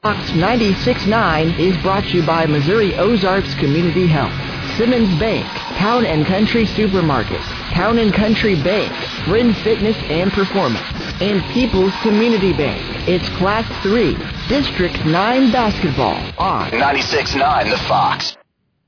Fox 96.9 is brought to you by Missouri Ozarks Community Health, Simmons Bank, Town and Country Supermarket, Town and Country Bank, Friend Fitness and Performance, and People's Community Bank. It's Class 3, District 9 basketball on 96.9 The Fox.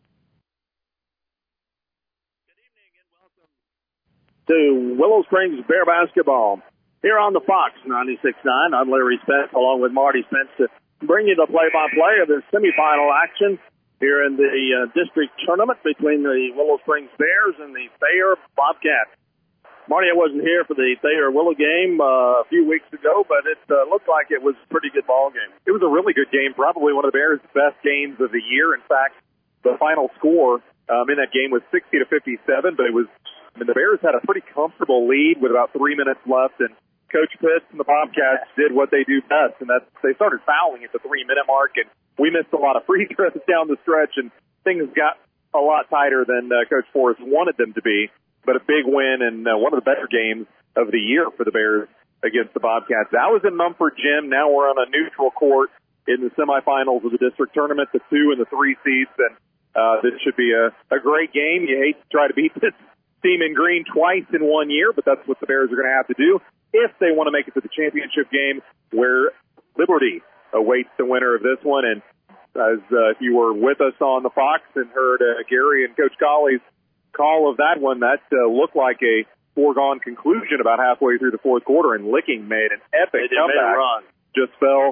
To Willow Springs Bear Basketball here on the Fox 96.9. I'm Larry Spence along with Marty Spence to bring you the play-by-play of the semifinal action here in the district tournament between the Willow Springs Bears and the Thayer Bobcats. Marty, I wasn't here for the Thayer-Willow game a few weeks ago, but it looked like it was a pretty good ball game. It was a really good game, probably one of the Bears' best games of the year. In fact, the final score in that game was 60-57, but the Bears had a pretty comfortable lead with about 3 minutes left, and Coach Pitts and the Bobcats did what they do best, and that's they started fouling at the 3-minute mark, and we missed a lot of free throws down the stretch, and things got a lot tighter than Coach Forrest wanted them to be. But a big win and one of the better games of the year for the Bears against the Bobcats. That was in Mumford Gym. Now we're on a neutral court in the semifinals of the district tournament, the 2 and the 3 seeds, and this should be a great game. You hate to try to beat this team in green twice in 1 year, but that's what the Bears are going to have to do if they want to make it to the championship game, where Liberty awaits the winner of this one. And as if you were with us on the Fox and heard Gary and Coach Colley's call of that one, that looked like a foregone conclusion about halfway through the fourth quarter, and Licking made an epic comeback. Just fell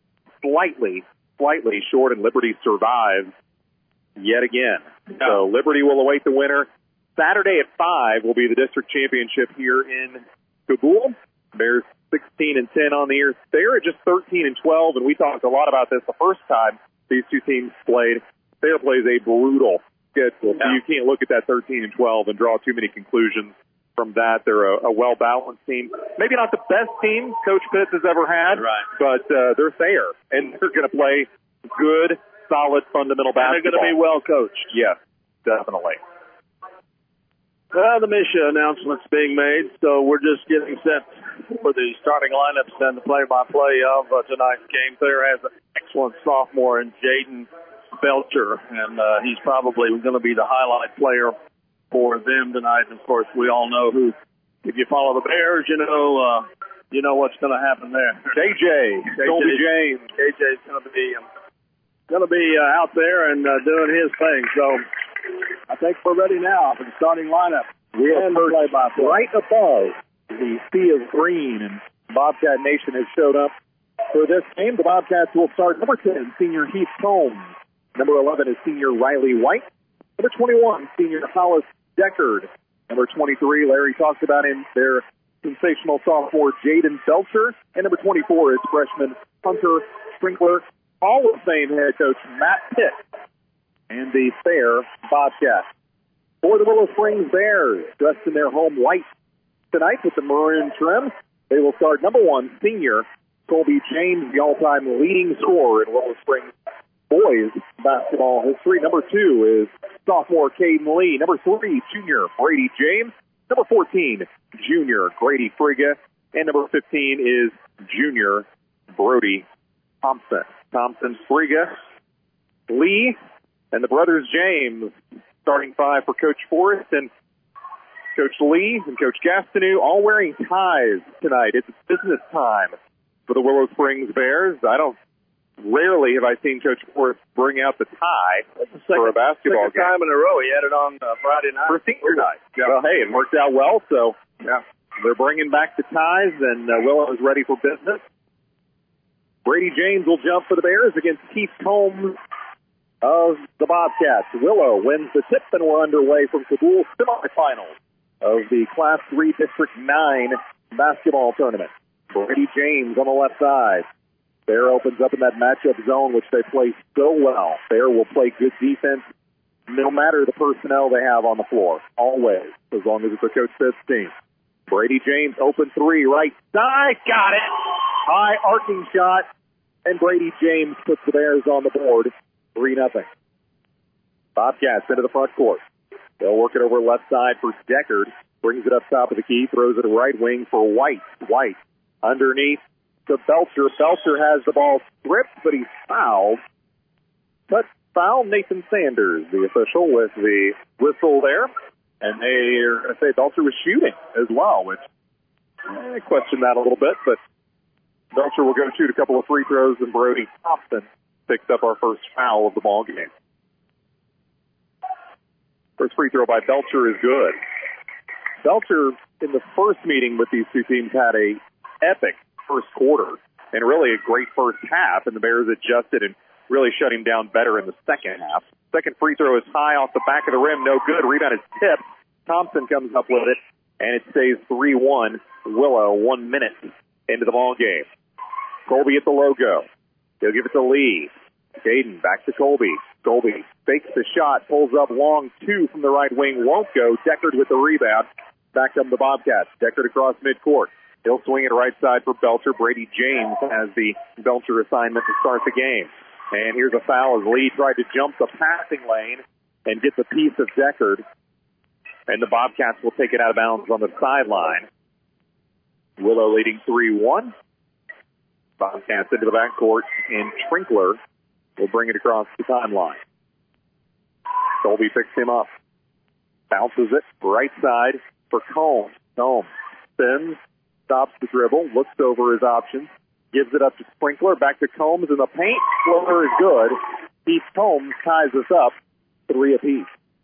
slightly short, and Liberty survives yet again. Yeah. So Liberty will await the winner. Saturday at 5 will be the district championship here in Kabul. Bears 16-10 on the year. They're at just 13-12, and we talked a lot about this the first time these two teams played. Thayer plays a brutal schedule, so you can't look at that 13-12 and draw too many conclusions from that. They're a well-balanced team. Maybe not the best team Coach Pitts has ever had, but they're Thayer, and they're going to play good, solid, fundamental basketball. And they're going to be well coached. Yes, definitely. Well, the Misha announcement's being made, so we're just getting set for the starting lineups and the play-by-play of tonight's game. Thayer has an excellent sophomore in Jaden Belcher, and he's probably going to be the highlight player for them tonight. And, of course, we all know who, if you follow the Bears, you know what's going to happen there. KJ James. KJ's going to be out there and doing his thing. So I think we're ready now for the starting lineup. We have right above the sea of green, and Bobcat Nation has showed up for this game. The Bobcats will start number 10, senior Heath Combs. Number 11 is senior Riley White. Number 21, senior Hollis Deckard. Number 23, Larry talked about him, their sensational sophomore Jaden Belcher. And number 24 is freshman Hunter Sprinkler. Hall of Fame head coach Matt Pitt and the Thayer Bobcats. For the Willow Springs Bears, dressed in their home white tonight with the maroon trim, they will start number 1, senior Colby James, the all-time leading scorer in Willow Springs boys basketball history. Number 2 is sophomore Caden Lee. Number 3, junior Brady James. Number 14, junior Grady Frigga. And number 15 is junior Brody Thompson. Frigga, Lee, and the brothers James, starting 5 for Coach Forrest, and Coach Lee and Coach Gastineau all wearing ties tonight. It's business time for the Willow Springs Bears. Rarely have I seen Coach Forrest bring out the tie for a basketball game. Second time in a row. He had it on Friday night. For senior night. Yeah. Well, hey, it worked out well, so they're bringing back the ties, and Willow is ready for business. Brady James will jump for the Bears against Keith Combs of the Bobcats. Willow wins the tip, and we're underway from Kabul semifinals of the Class 3 District 9 basketball tournament. Brady James on the left side. Thayer opens up in that matchup zone, which they play so well. Thayer will play good defense no matter the personnel they have on the floor, always, as long as it's a Coach Pitts team. Brady James, open 3, right side, got it. High arcing shot, and Brady James puts the Bears on the board, 3-0. Bobcats into the front court. They'll work it over left side for Deckard. Brings it up top of the key, throws it right wing for White. White underneath to Belcher. Belcher has the ball stripped, but he's fouled. But foul Nathan Sanders, the official, with the whistle there. And they are going to say Belcher was shooting as well, which I question that a little bit. But Belcher will go shoot a couple of free throws, and Brody Thompson picks up our first foul of the ball game. First free throw by Belcher is good. Belcher, in the first meeting with these two teams, had a epic first quarter and really a great first half, and the Bears adjusted and really shut him down better in the second half. Second free throw is high off the back of the rim, no good. Rebound is tipped. Thompson comes up with it, and it stays 3-1. Willow, 1 minute into the ball game. Colby at the logo. He'll give it to Lee. Caden back to Colby. Colby fakes the shot, pulls up long two from the right wing, won't go. Deckard with the rebound. Back up the Bobcats. Deckard across midcourt. He'll swing it right side for Belcher. Brady James has the Belcher assignment to start the game. And here's a foul as Lee tried to jump the passing lane and gets a piece of Deckard. And the Bobcats will take it out of bounds on the sideline. Willow leading 3-1. Bobcats into the backcourt, and Trinkler will bring it across the timeline. Colby picks him up. Bounces it right side for Combs. Combs spins, stops the dribble, looks over his options, gives it up to Sprinkler, back to Combs in the paint. Floater is good. Heath Combs ties us up 3 apiece.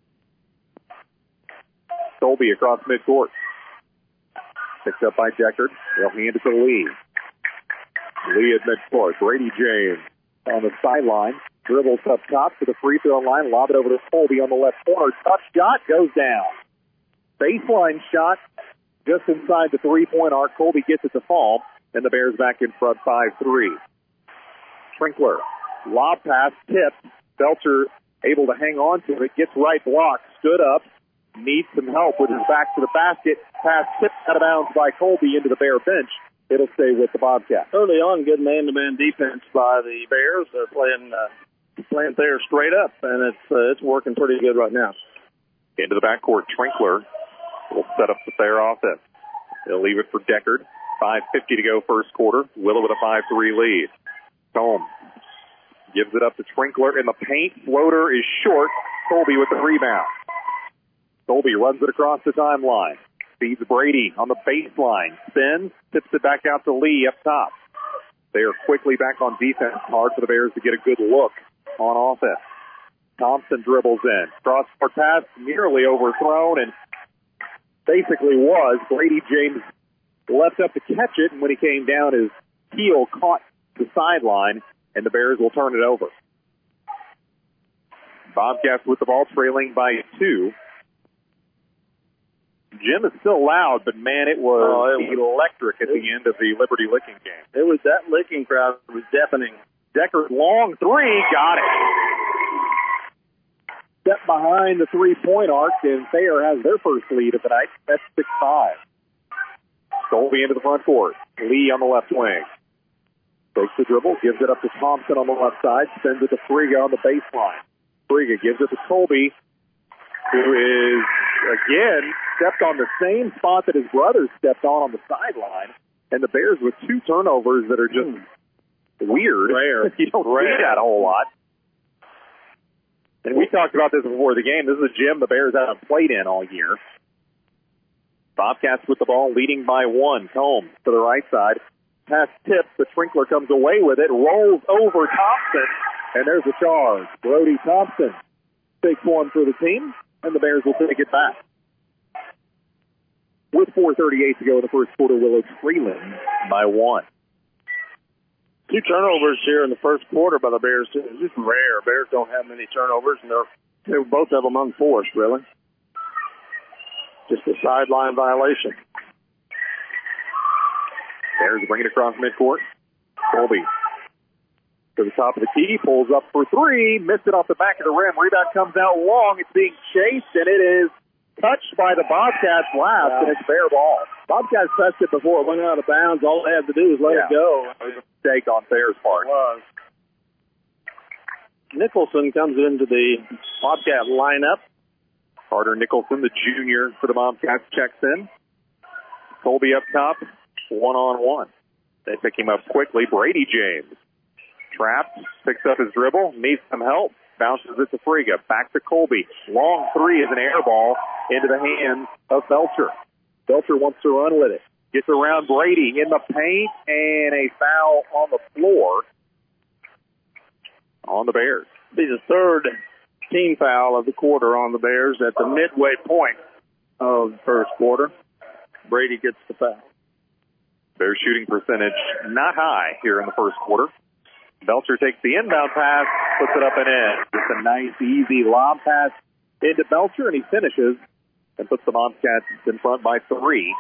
Colby across midcourt. Picked up by Deckard. They'll hand it to Lee. Lee at midcourt. Brady James on the sideline. Dribbles up top to the free throw line. Lob it over to Colby on the left corner. Touch shot goes down. Baseline shot just inside the three-point arc. Colby gets it to fall, and the Bears back in front 5-3. Trinkler. Lob pass tipped. Belcher able to hang on to it. Gets right block. Stood up. Needs some help with his back to the basket. Pass tipped out of bounds by Colby into the Bear bench. It'll stay with the Bobcats. Early on, good man-to-man defense by the Bears. They're playing there straight up, and it's working pretty good right now. Into the backcourt, Trinkler will set up the Bear offense. They'll leave it for Deckard. 5:50 to go first quarter. Willow with a 5-3 lead. Combs gives it up to Trinkler in the paint. Floater is short. Colby with the rebound. Colby runs it across the timeline. Feeds Brady on the baseline. Spins, tips it back out to Lee up top. They are quickly back on defense. Hard for the Bears to get a good look on offense. Thompson dribbles in. Cross-court pass nearly overthrown, and basically was. Brady James left up to catch it, and when he came down, his heel caught the sideline, and the Bears will turn it over. Bobcats with the ball trailing by 2. Jim is still loud, but man, it was electric at the end of the Liberty Licking game. It was that Licking crowd was deafening. Deckard long three, got it. Step behind the three-point arc, and Thayer has their first lead of the night. That's 6-5. Colby into the front court. Lee on the left wing. Takes the dribble, gives it up to Thompson on the left side, sends it to Friga on the baseline. Friga gives it to Colby, who is, again, stepped on the same spot that his brother stepped on the sideline. And the Bears with 2 turnovers that are just weird. Rare. You don't see that a whole lot. And we talked about this before the game. This is a gym the Bears haven't played in all year. Bobcats with the ball, leading by 1. Combs to the right side. Pass tips, but Trinkler comes away with it, rolls over Thompson, and there's a charge. Brody Thompson takes one for the team, and the Bears will take it back. With 4:38 to go in the first quarter, Willow trailing by 1. 2 turnovers here in the first quarter by the Bears. It's just rare. Bears don't have many turnovers, and they're both of them unforced, really. Just a sideline violation. Bears bring it across midcourt. Colby to the top of the key, pulls up for 3, missed it off the back of the rim. Rebound comes out long. It's being chased, and it is touched by the Bobcats last, and it's Bear ball. Bobcats touched it before it went out of bounds. All they had to do was let it go. It was a mistake on Bear's part. It was. Nicholson comes into the Bobcat lineup. Carter Nicholson, the junior for the Bobcats, checks in. Colby up top, 1-on-1. They pick him up quickly. Brady James Trapped, picks up his dribble, needs some help, bounces it to Friga. Back to Colby. Long three is an air ball into the hands of Belcher. Belcher wants to run with it. Gets around Brady in the paint, and a foul on the floor on the Bears. Be the third team foul of the quarter on the Bears at the midway point of the first quarter. Brady gets the foul. Their shooting percentage not high here in the first quarter. Belcher takes the inbound pass, puts it up and in. Just a nice, easy lob pass into Belcher, and he finishes and puts the Bobcats in front by 3.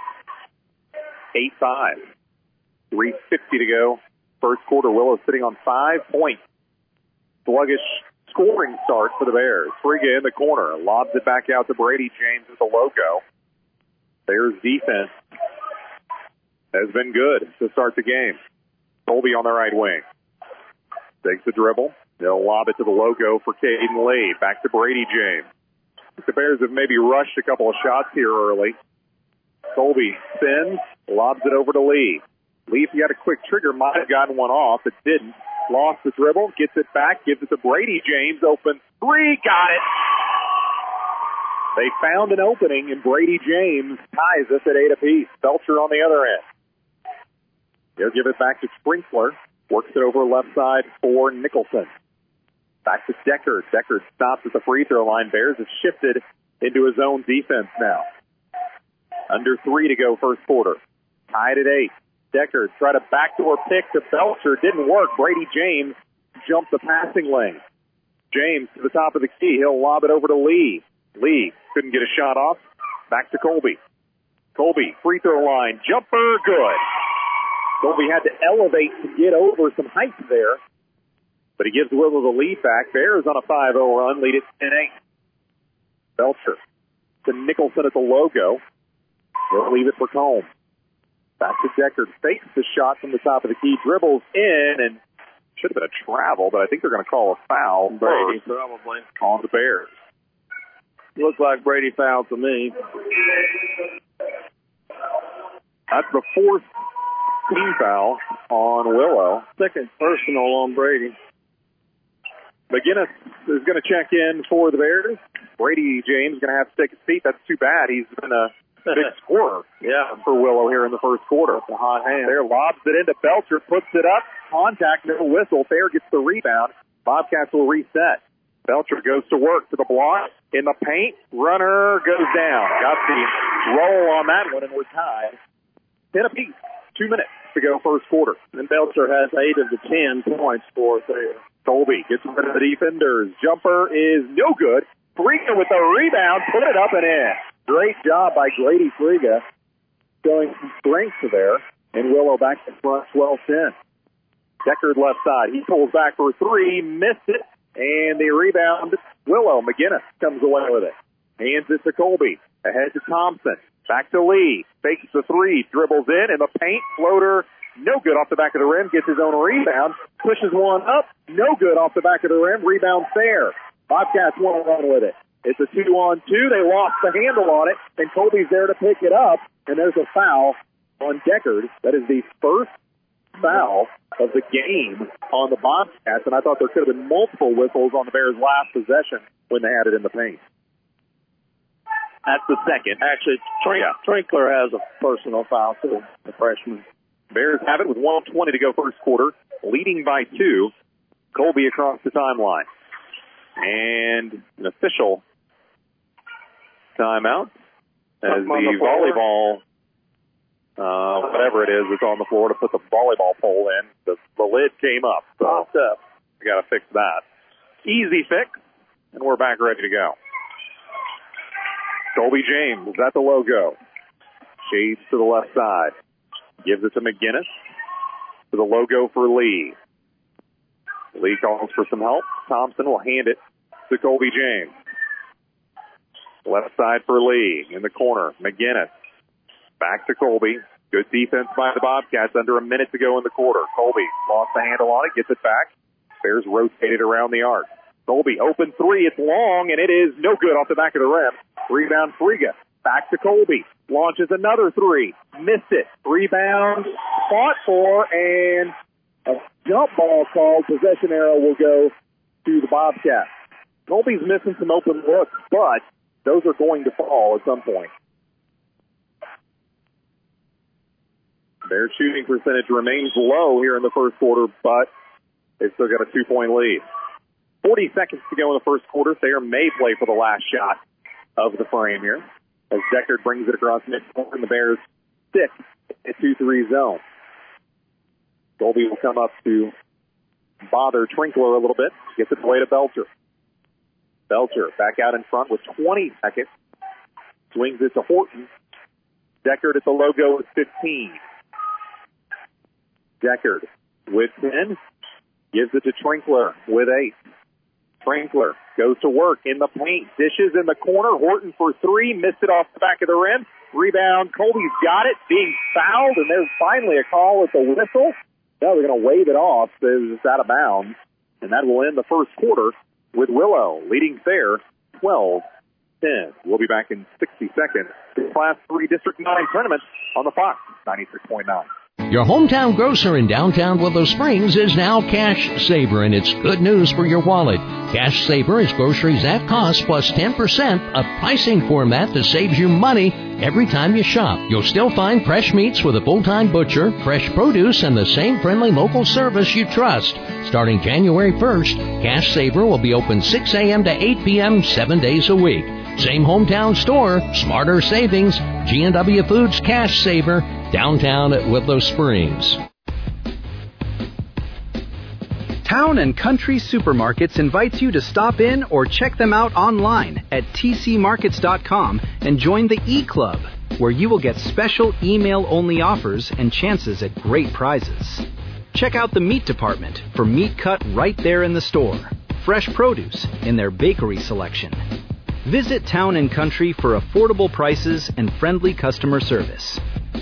8-5. 3:50 to go. First quarter, Willow sitting on 5 points. Sluggish scoring start for the Bears. Friga in the corner. Lobs it back out to Brady James with the logo. Bears defense has been good to start the game. Colby on the right wing. Takes the dribble. They'll lob it to the logo for Caden Lee. Back to Brady James. The Bears have maybe rushed a couple of shots here early. Colby spins, lobs it over to Lee. Lee, if he had a quick trigger, might have gotten one off. It didn't. Lost the dribble, gets it back, gives it to Brady James. Open three, got it. They found an opening, and Brady James ties us at 8 apiece. Belcher on the other end. They'll give it back to Sprinkler. Works it over left side for Nicholson. Back to Deckard. Deckard stops at the free throw line. Bears have shifted into his own defense now. Under 3 to go first quarter. Tied at 8. Deckard tried a backdoor pick to Belcher. Didn't work. Brady James jumped the passing lane. James to the top of the key. He'll lob it over to Lee. Lee couldn't get a shot off. Back to Colby. Colby, free throw line. Jumper, good. Colby had to elevate to get over some height there. But he gives Willow the lead back. Bears on a 5-0 run, lead it 10-8. Belcher to Nicholson at the logo. They'll leave it for Combs. Back to Deckard. Fakes the shot from the top of the key. Dribbles in, and should have been a travel, but I think they're going to call a foul. Brady, probably. On the Bears. Looks like Brady fouled to me. That's the fourth team foul on Willow. Second personal on Brady. McGinnis is going to check in for the Bears. Brady James is going to have to take his seat. That's too bad. He's been a big scorer for Willow here in the first quarter. It's a hot hand. There, lobs it into Belcher, puts it up. Contact, no whistle. Fair gets the rebound. Bobcats will reset. Belcher goes to work to the block. In the paint, runner goes down. Got the roll on that one, and we're tied. 10 apiece. 2 minutes to go first quarter. And Belcher has 8 of the 10 points for us there. Colby gets rid of the defenders. Jumper is no good. Friga with the rebound, put it up and in. Great job by Grady Friga, showing some strength there. And Willow back in front, 12-10. Deckard left side. He pulls back for 3, missed it, and the rebound, Willow. McGinnis comes away with it. Hands it to Colby. Ahead to Thompson. Back to Lee. Fakes the 3, dribbles in the paint, floater, no good off the back of the rim, gets his own rebound, pushes one up, no good off the back of the rim, rebound fair. Bobcats want to run with it. It's a 2-on-2. They lost the handle on it, and Colby's there to pick it up, and there's a foul on Deckard. That is the first foul of the game on the Bobcats, and I thought there could have been multiple whistles on the Bears' last possession when they had it in the paint. That's the second. Actually, Trinkler has a personal foul, too, the freshman. Bears have it with 1:20 to go first quarter, leading by 2. Colby across the timeline. And an official timeout as the volleyball, whatever it is, that's on the floor to put the volleyball pole in. The lid came up, so we got to fix that. Easy fix, and we're back ready to go. Colby James is at the logo. Shades to the left side. Gives it to McGinnis. To the logo for Lee. Lee calls for some help. Thompson will hand it to Colby James. Left side for Lee. In the corner, McGinnis. Back to Colby. Good defense by the Bobcats. Under a minute to go in the quarter. Colby lost the handle on it. Gets it back. Bears rotated around the arc. Colby, open 3. It's long, and it is no good off the back of the rim. Rebound, Friga. Back to Colby. Launches another 3. Missed it. Rebound, fought for, and a jump ball called. Possession arrow will go to the Bobcats. Colby's missing some open looks, but those are going to fall at some point. Their shooting percentage remains low here in the first quarter, but they've still got a 2-point lead. 40 seconds to go in the first quarter. Thayer may play for the last shot of the frame here as Deckard brings it across midcourt and the Bears stick a 2-3 zone. Colby will come up to bother Trinkler a little bit. Gets it away to Belcher. Belcher back out in front with 20 seconds. Swings it to Horton. Deckard at the logo with 15. Deckard with 10. Gives it to Trinkler with 8. Trinkler goes to work in the paint. Dishes in the corner. Horton for 3. Missed it off the back of the rim. Rebound. Colby's got it. Being fouled. And there's finally a call at the whistle. Now they're going to wave it off. It was just out of bounds. And that will end the first quarter with Willow leading Thayer 12-10. We'll be back in 60 seconds. Class 3 District 9 tournament on the Fox 96.9. Your hometown grocer in downtown Willow Springs is now Cash Saver, and it's good news for your wallet. Cash Saver is groceries at cost plus 10%, a pricing format that saves you money every time you shop. You'll still find fresh meats with a full-time butcher, fresh produce, and the same friendly local service you trust. Starting January 1st, Cash Saver will be open 6 a.m. to 8 p.m. 7 days a week. Same hometown store, smarter savings, G&W Foods Cash Saver, downtown at Willow Springs. Town and Country Supermarkets invites you to stop in or check them out online at tcmarkets.com and join the E-Club, where you will get special email-only offers and chances at great prizes. Check out the meat department for meat cut right there in the store, fresh produce in their bakery selection. Visit Town and Country for affordable prices and friendly customer service.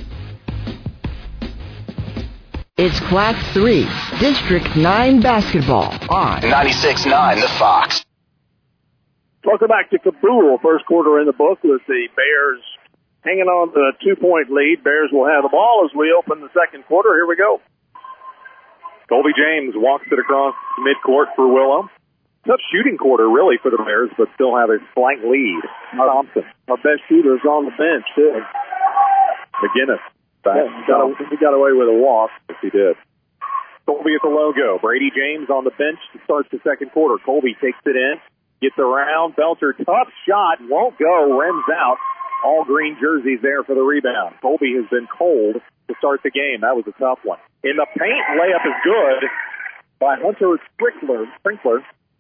It's Class 3, District 9 basketball on 96.9 The Fox. Welcome back to Cabool. First quarter in the book with the Bears hanging on to a 2-point lead. Bears will have the ball as we open the second quarter. Here we go. Colby James walks it across midcourt for Willow. Tough shooting quarter, really, for the Bears, but still have a slight lead. Thompson. Our best shooter is on the bench, too. McGinnis. He got away with a walk. Yes, he did. Colby at the logo. Brady James on the bench to start the second quarter. Colby takes it in, gets around. Belcher, tough shot, won't go, rims out. All green jerseys there for the rebound. Colby has been cold to start the game. That was a tough one. In the paint, layup is good by Hunter Sprinkler.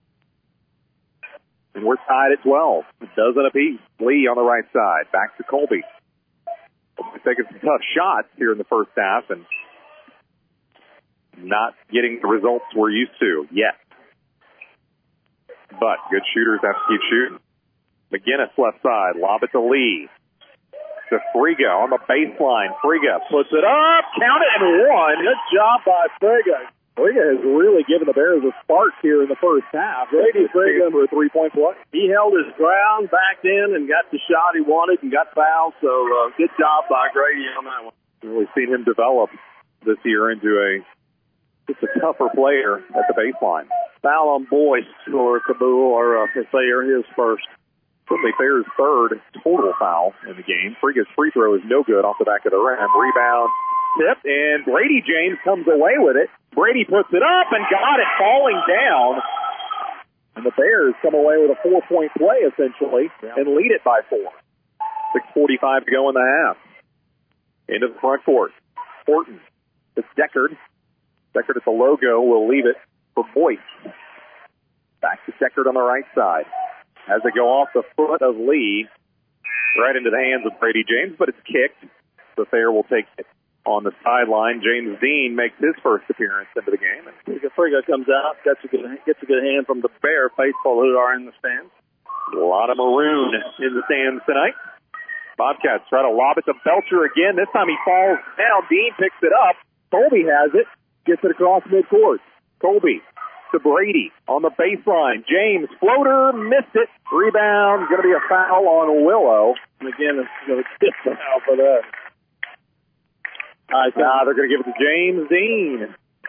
And we're tied at 12. A dozen apiece. Lee on the right side. Back to Colby. Colby's taking some tough shots here in the first half and not getting the results we're used to yet. But good shooters have to keep shooting. McGinnis left side. Lob it to Lee. To Friga on the baseline. Friga puts it up. Count it and one. Good job by Friga. Friga has really given the Bears a spark here in the first half. Brady Friga for a 3-point play. He held his ground, backed in, and got the shot he wanted and got fouled. So good job by Grady on that one. Really seen him develop this year into just a tougher player at the baseline. Foul on Boyce for Cabool, or for Thayer, his first. Certainly Thayer's third total foul in the game. Friga's free throw is no good off the back of the rim. Rebound, tip, and Brady James comes away with it. Brady puts it up and got it falling down. And the Bears come away with a 4-point play, essentially, and lead it by 4. 6:45 to go in the half. Into the front court. Horton. It's Deckard. Deckard at the logo will leave it for Boyce. Back to Deckard on the right side. As they go off the foot of Lee, right into the hands of Brady James, but it's kicked. So Thayer will take it on the sideline. James Dean makes his first appearance into the game. And Friga comes out, gets a good hand from the Bear faithful who are in the stands. A lot of maroon in the stands tonight. Bobcats try to lob it to Belcher again. This time he falls down. Dean picks it up. Colby has it. Gets it across midcourt. Colby to Brady on the baseline. James, floater, missed it. Rebound, going to be a foul on Willow. And again, it's going to get a foul for that. They're going to give it to James Dean.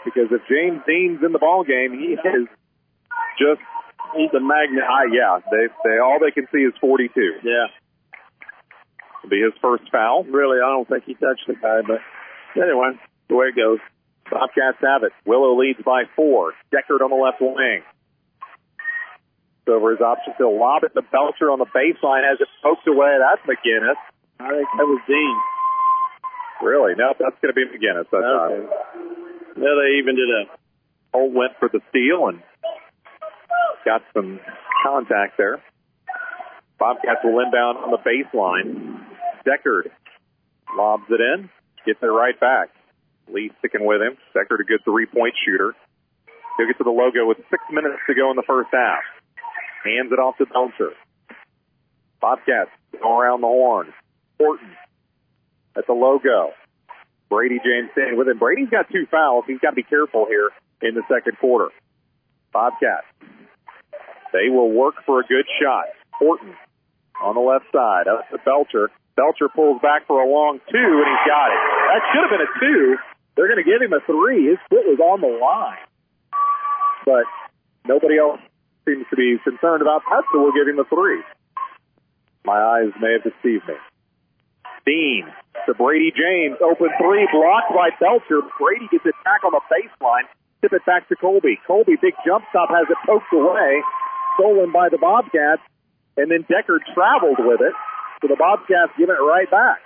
because if James Dean's in the ball game, he is just, he's a magnet. yeah, they all they can see is 42. Yeah. It'll be his first foul. Really, I don't think he touched the guy, but anyway, the way it goes. Bobcats have it. Willow leads by 4. Deckard on the left wing. Over his option, he'll lob it to Belcher on the baseline as it pokes away. That's McGinnis. I think that was Dean. Really? No, that's going to be McGinnis. That's okay. Yeah, they even did a. Holt went for the steal and got some contact there. Bobcats will inbound on the baseline. Deckard lobs it in, gets it right back. Lee sticking with him. Deckard, a good three-point shooter. He'll get to the logo with 6 minutes to go in the first half. Hands it off to Belcher. Bobcats go around the horn. Horton at the logo. Brady James standing with him. Brady's got 2 fouls. He's got to be careful here in the second quarter. Bobcats. They will work for a good shot. Horton on the left side. Up to Belcher. Belcher pulls back for a long 2, and he's got it. That should have been a 2. They're going to give him a 3. His foot was on the line. But nobody else seems to be concerned about that, so we'll give him a 3. My eyes may have deceived me. Dean to Brady James. Open 3, blocked by Belcher. Brady gets it back on the baseline. Tip it back to Colby. Colby, big jump stop, has it poked away. Stolen by the Bobcats. And then Deckard traveled with it. So the Bobcats giving it right back.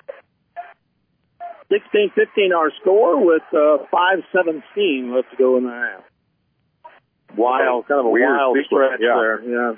16-15 our score with 5:17 left to go in the half. Wild, kind of a weird wild stretch yeah. there. Yeah.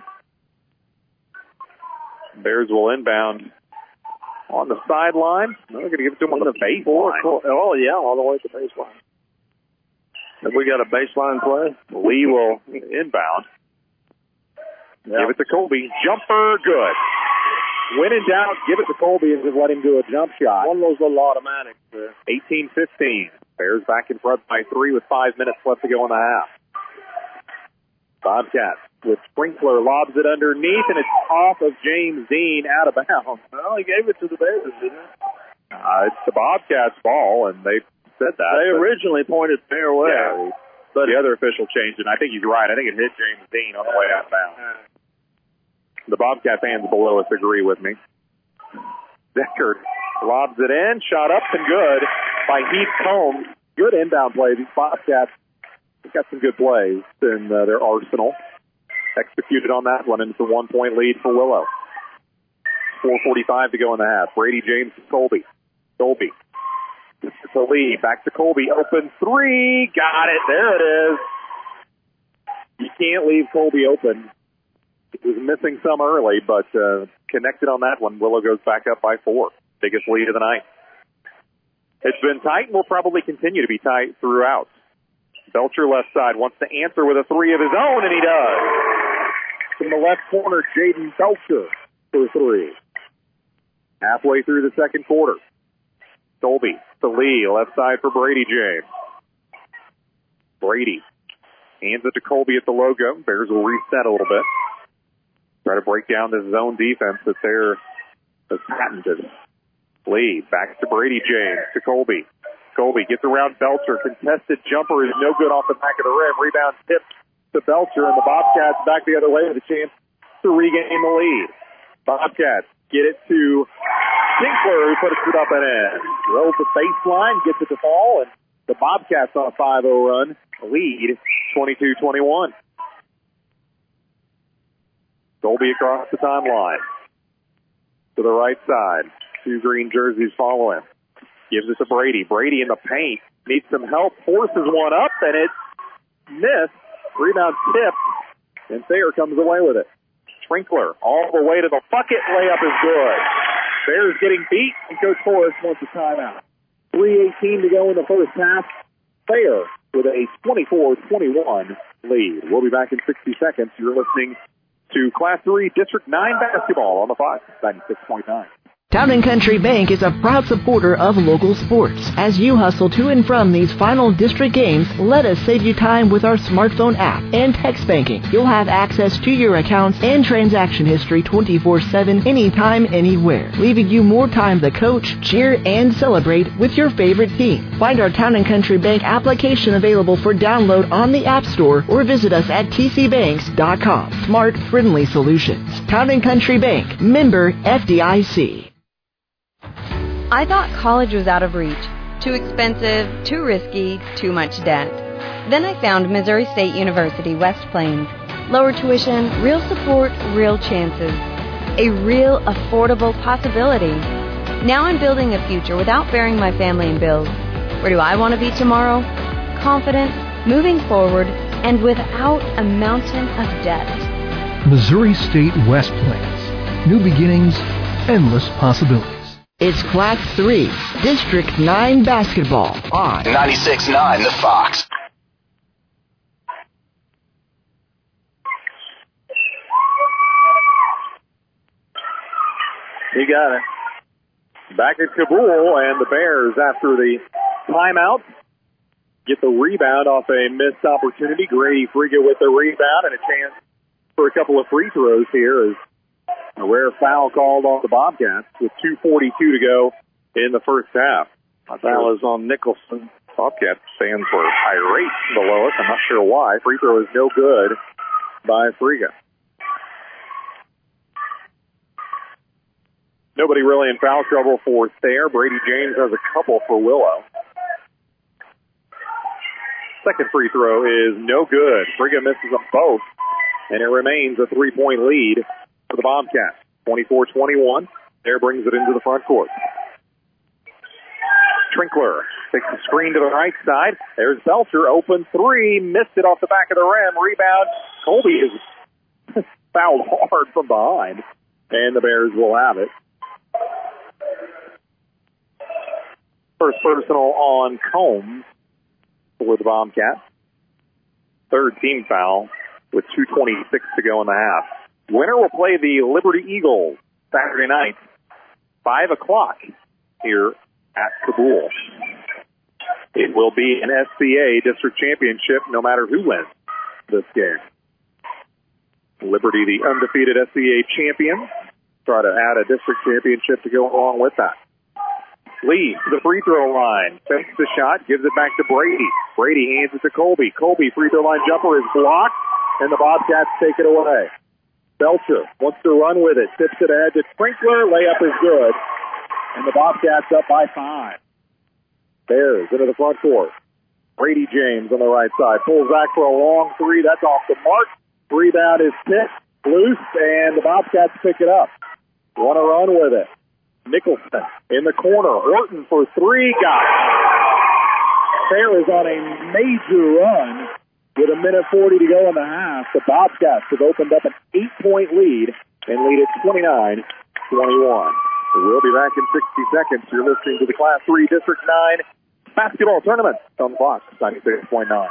Bears will inbound on the sideline. No, they're going to give it to him on the baseline. Oh, yeah, all the way to the baseline. Have we got a baseline play? Lee will inbound. Yep. Give it to Colby. Jumper, good. When in doubt, give it to Colby and just let him do a jump shot. One of those little automatics there. 18-15. Bears back in front by 3 with 5 minutes left to go in the half. Bobcats with Sprinkler lobs it underneath, and it's off of James Dean out of bounds. Well, he gave it to the Bears, didn't he? It's the Bobcats' ball, and they said that. They originally pointed their way. Yeah, but the other official changed it. I think he's right. I think it hit James Dean on the way out of bounds. The Bobcat fans below us agree with me. Deckard lobs it in, shot up and good by Heath Combs. Good inbound play. These Bobcats have got some good plays in their arsenal. Executed on that one, and it's a 1-point lead for Willow. 4:45 to go in the half. Brady James to Colby. Colby. It's a lead. Back to Colby. Open 3. Got it. There it is. You can't leave Colby open. He was missing some early, but connected on that one. Willow goes back up by 4. Biggest lead of the night. It's been tight and will probably continue to be tight throughout. Belcher left side wants to answer with a 3 of his own, and he does. From the left corner, Jaden Belcher for 3. Halfway through the second quarter. Colby to Lee, left side for Brady James. Brady hands it to Colby at the logo. Bears will reset a little bit. Try to break down this zone defense that they're patented. Lee back to Brady James to Colby. Colby gets around Belcher. Contested jumper is no good off the back of the rim. Rebound tipped to Belcher, and the Bobcats back the other way with a chance to regain the lead. Bobcats get it to Sinclair, who puts it up and in. Rolls the baseline, gets it to fall, and the Bobcats on a 5-0 run. Lead 22-21. Colby across the timeline. To the right side. 2 green jerseys follow him. Gives it to Brady. Brady in the paint. Needs some help. Forces one up, and it's missed. Rebound tipped, and Thayer comes away with it. Sprinkler all the way to the bucket. Layup is good. Bears getting beat, and Coach Forrest wants a timeout. 3:18 to go in the first half. Thayer with a 24-21 lead. We'll be back in 60 seconds. You're listening to Class 3 District 9 basketball on the Fox 96.9. Town & Country Bank is a proud supporter of local sports. As you hustle to and from these final district games, let us save you time with our smartphone app and text banking. You'll have access to your accounts and transaction history 24/7, anytime, anywhere, leaving you more time to coach, cheer, and celebrate with your favorite team. Find our Town & Country Bank application available for download on the App Store or visit us at tcbanks.com. Smart, friendly solutions. Town & Country Bank, member FDIC. I thought college was out of reach. Too expensive, too risky, too much debt. Then I found Missouri State University, West Plains. Lower tuition, real support, real chances. A real affordable possibility. Now I'm building a future without bearing my family in bills. Where do I want to be tomorrow? Confident, moving forward, and without a mountain of debt. Missouri State West Plains. New beginnings, endless possibilities. It's Class 3, District 9 basketball on 96.9 The Fox. He got it. Back at Kabul, and the Bears, after the timeout, get the rebound off a missed opportunity. Grady Friga with the rebound and a chance for a couple of free throws here as a rare foul called on the Bobcats with 2:42 to go in the first half. A foul is on Nicholson. Bobcats fans were irate below us. I'm not sure why. Free throw is no good by Friga. Nobody really in foul trouble for Thayer. Brady James has a couple for Willow. Second free throw is no good. Friga misses them both, and it remains a 3-point lead for the Bobcats. 24-21. Thayer brings it into the front court. Trinkler takes the screen to the right side. There's Belcher, open three, missed it off the back of the rim. Rebound. Colby is fouled hard from behind, and the Bears will have it. First personal on Combs for the Bobcats. Third team foul with 2:26 to go in the half. Winner will play the Liberty Eagles Saturday night, 5 o'clock here at Kabul. It will be an SCA district championship no matter who wins this game. Liberty, the undefeated SCA champions, try to add a district championship to go along with that. Lee to the free throw line, takes the shot, gives it back to Brady. Brady hands it to Colby. Colby, free throw line jumper is blocked, and the Bobcats take it away. Belcher wants to run with it, tips it ahead to Sprinkler, layup is good, and the Bobcats up by 5. Bears into the front court. Brady James on the right side, pulls back for a long three, that's off the mark. Rebound is tipped, loose, and the Bobcats pick it up. Want to run with it. Nicholson in the corner, Horton for three, got it. Thayer is on a major run. With 1:40 to go in the half, the Bobcats have opened up an 8-point lead and lead at 29-21. We'll be back in 60 seconds. You're listening to the Class 3 District 9 basketball tournament on Fox 96.9.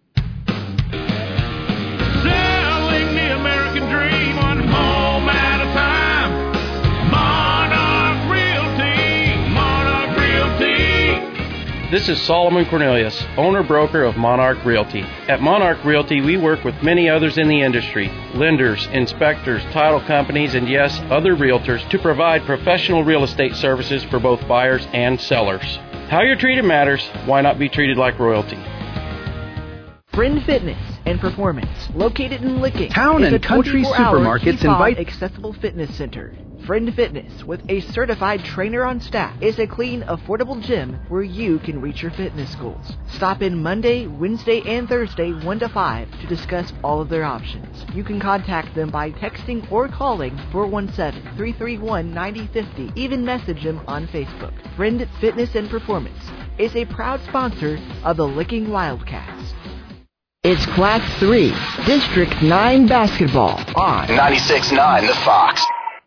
Selling the American dream one home at a time. Monarch Realty, Monarch Realty. This is Solomon Cornelius, owner-broker of Monarch Realty. At Monarch Realty, we work with many others in the industry, lenders, inspectors, title companies, and yes, other realtors to provide professional real estate services for both buyers and sellers. How you're treated matters. Why not be treated like royalty? Friend Fitness and Performance, located in Licking, Town is and a Country 24-hour Supermarkets T-Pod invite accessible fitness center. Friend Fitness, with a certified trainer on staff, is a clean, affordable gym where you can reach your fitness goals. Stop in Monday, Wednesday, and Thursday 1 to 5 to discuss all of their options. You can contact them by texting or calling 417-331-9050. Even message them on Facebook. Friend Fitness and Performance is a proud sponsor of the Licking Wildcats. It's Class 3, District 9 basketball on 96.9 The Fox.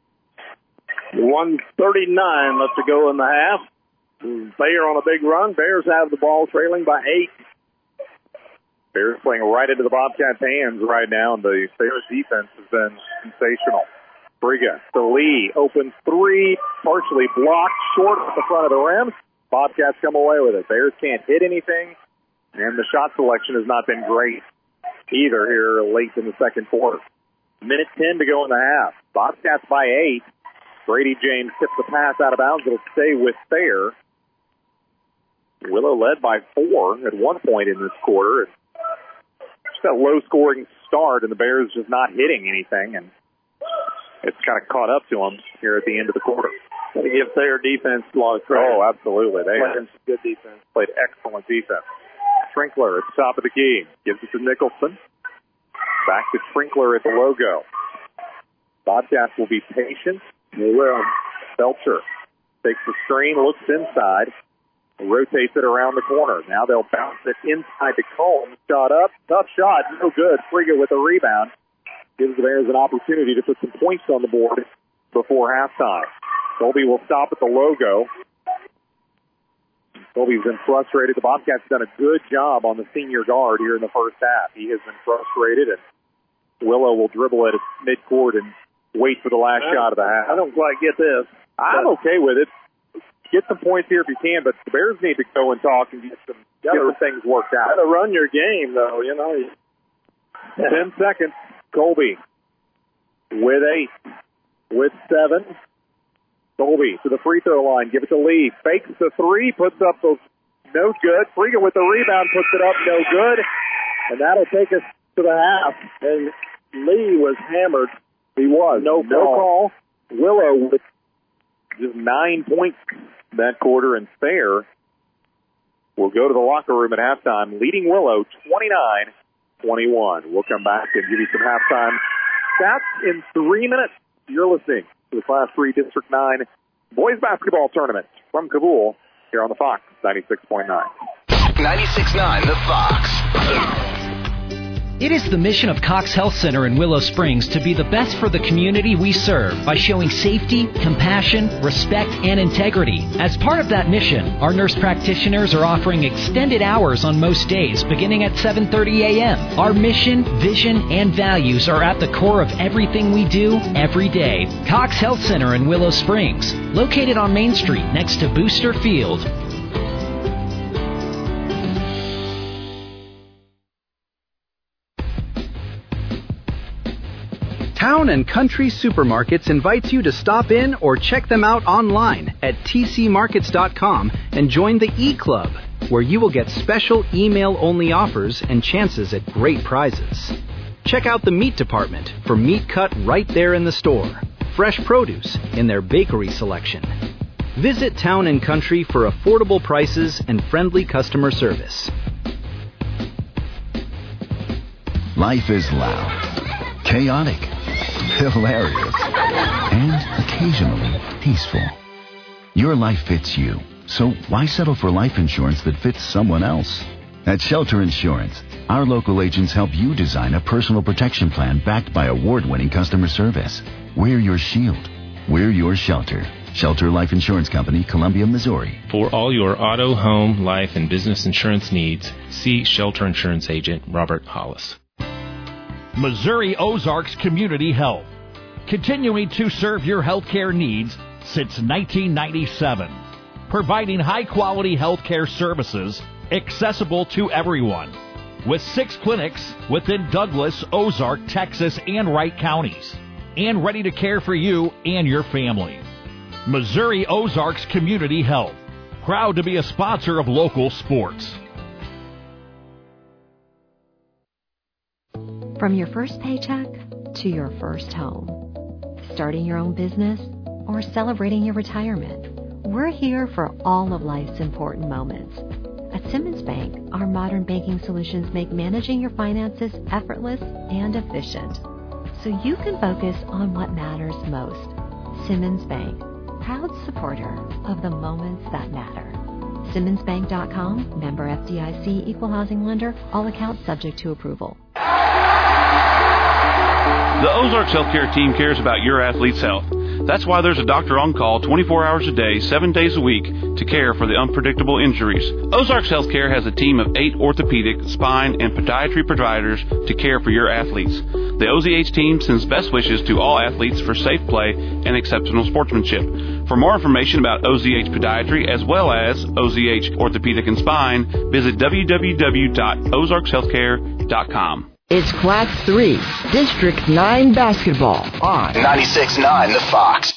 1:39 left to go in the half. Thayer on a big run. Bears have the ball trailing by 8. Bears playing right into the Bobcats' hands right now, and the Bears defense has been sensational. Briga to Lee. Open three, partially blocked, short at the front of the rim. Bobcats come away with it. Bears can't hit anything, and the shot selection has not been great either here late in the second quarter. Minute 10 to go in the half. Bobcats by 8. Brady James tips the pass out of bounds. It'll stay with Thayer. Willow led by 4 at one point in this quarter. Just a low-scoring start, and the Bears just not hitting anything, and it's kind of caught up to them here at the end of the quarter. Got to give Thayer defense a lot of credit. Oh, absolutely. They played some good defense. Played excellent defense. Trinkler at the top of the key. Gives it to Nicholson. Back to Trinkler at the logo. Bobcats will be patient. They will. Belcher takes the screen, looks inside, rotates it around the corner. Now they'll bounce it inside the Combs. Shot up. Tough shot. No good. Friga with a rebound. Gives the Bears an opportunity to put some points on the board before halftime. Colby will stop at the logo. Colby's been frustrated. The Bobcats have done a good job on the senior guard here in the first half. He has been frustrated, and Willow will dribble at midcourt and wait for the last shot of the half. I don't quite get this. I'm okay with it. Get some points here if you can, but the Bears need to go and talk and get some things worked out. Got to run your game, though, you know. 10 seconds. Colby with 8, with 7. Colby to the free throw line. Give it to Lee. Fakes the 3, puts up those no good. Friga with the rebound, puts it up, no good. And that'll take us to the half. And Lee was hammered. He was. No call. Willow with just 9 points that quarter, and Thayer will go to the locker room at halftime, leading Willow 29-21. We'll come back and give you some halftime stats in 3 minutes. You're listening to the Class 3 District 9 Boys Basketball Tournament from Kabul here on the Fox 96.9. 96.9 The Fox. It is the mission of Cox Health Center in Willow Springs to be the best for the community we serve by showing safety, compassion, respect, and integrity. As part of that mission, our nurse practitioners are offering extended hours on most days beginning at 7:30 a.m. Our mission, vision, and values are at the core of everything we do every day. Cox Health Center in Willow Springs, located on Main Street next to Booster Field. Town & Country Supermarkets invites you to stop in or check them out online at tcmarkets.com and join the E-Club, where you will get special email-only offers and chances at great prizes. Check out the meat department for meat cut right there in the store, fresh produce in their bakery selection. Visit Town & Country for affordable prices and friendly customer service. Life is loud, chaotic, hilarious, and occasionally peaceful. Your life fits you, so why settle for life insurance that fits someone else? At Shelter Insurance, our local agents help you design a personal protection plan backed by award-winning customer service. We're your shield. We're your shelter. Shelter Life Insurance Company, Columbia, Missouri. For all your auto, home, life, and business insurance needs, see Shelter Insurance Agent Robert Hollis. Missouri Ozarks Community Health, continuing to serve your healthcare needs since 1997, providing high-quality healthcare services accessible to everyone, with 6 clinics within Douglas, Ozark, Texas, and Wright counties, and ready to care for you and your family. Missouri Ozarks Community Health, proud to be a sponsor of local sports. From your first paycheck to your first home, starting your own business, or celebrating your retirement, we're here for all of life's important moments. At Simmons Bank, our modern banking solutions make managing your finances effortless and efficient, so you can focus on what matters most. Simmons Bank, proud supporter of the moments that matter. SimmonsBank.com, member FDIC, equal housing lender, all accounts subject to approval. The Ozarks Healthcare team cares about your athlete's health. That's why there's a doctor on call 24 hours a day, 7 days a week to care for the unpredictable injuries. Ozarks Healthcare has a team of 8 orthopedic, spine, and podiatry providers to care for your athletes. The OZH team sends best wishes to all athletes for safe play and exceptional sportsmanship. For more information about OZH Podiatry as well as OZH Orthopedic and Spine, visit www.ozarkshealthcare.com. It's Class 3, District 9 basketball on 96.9 The Fox.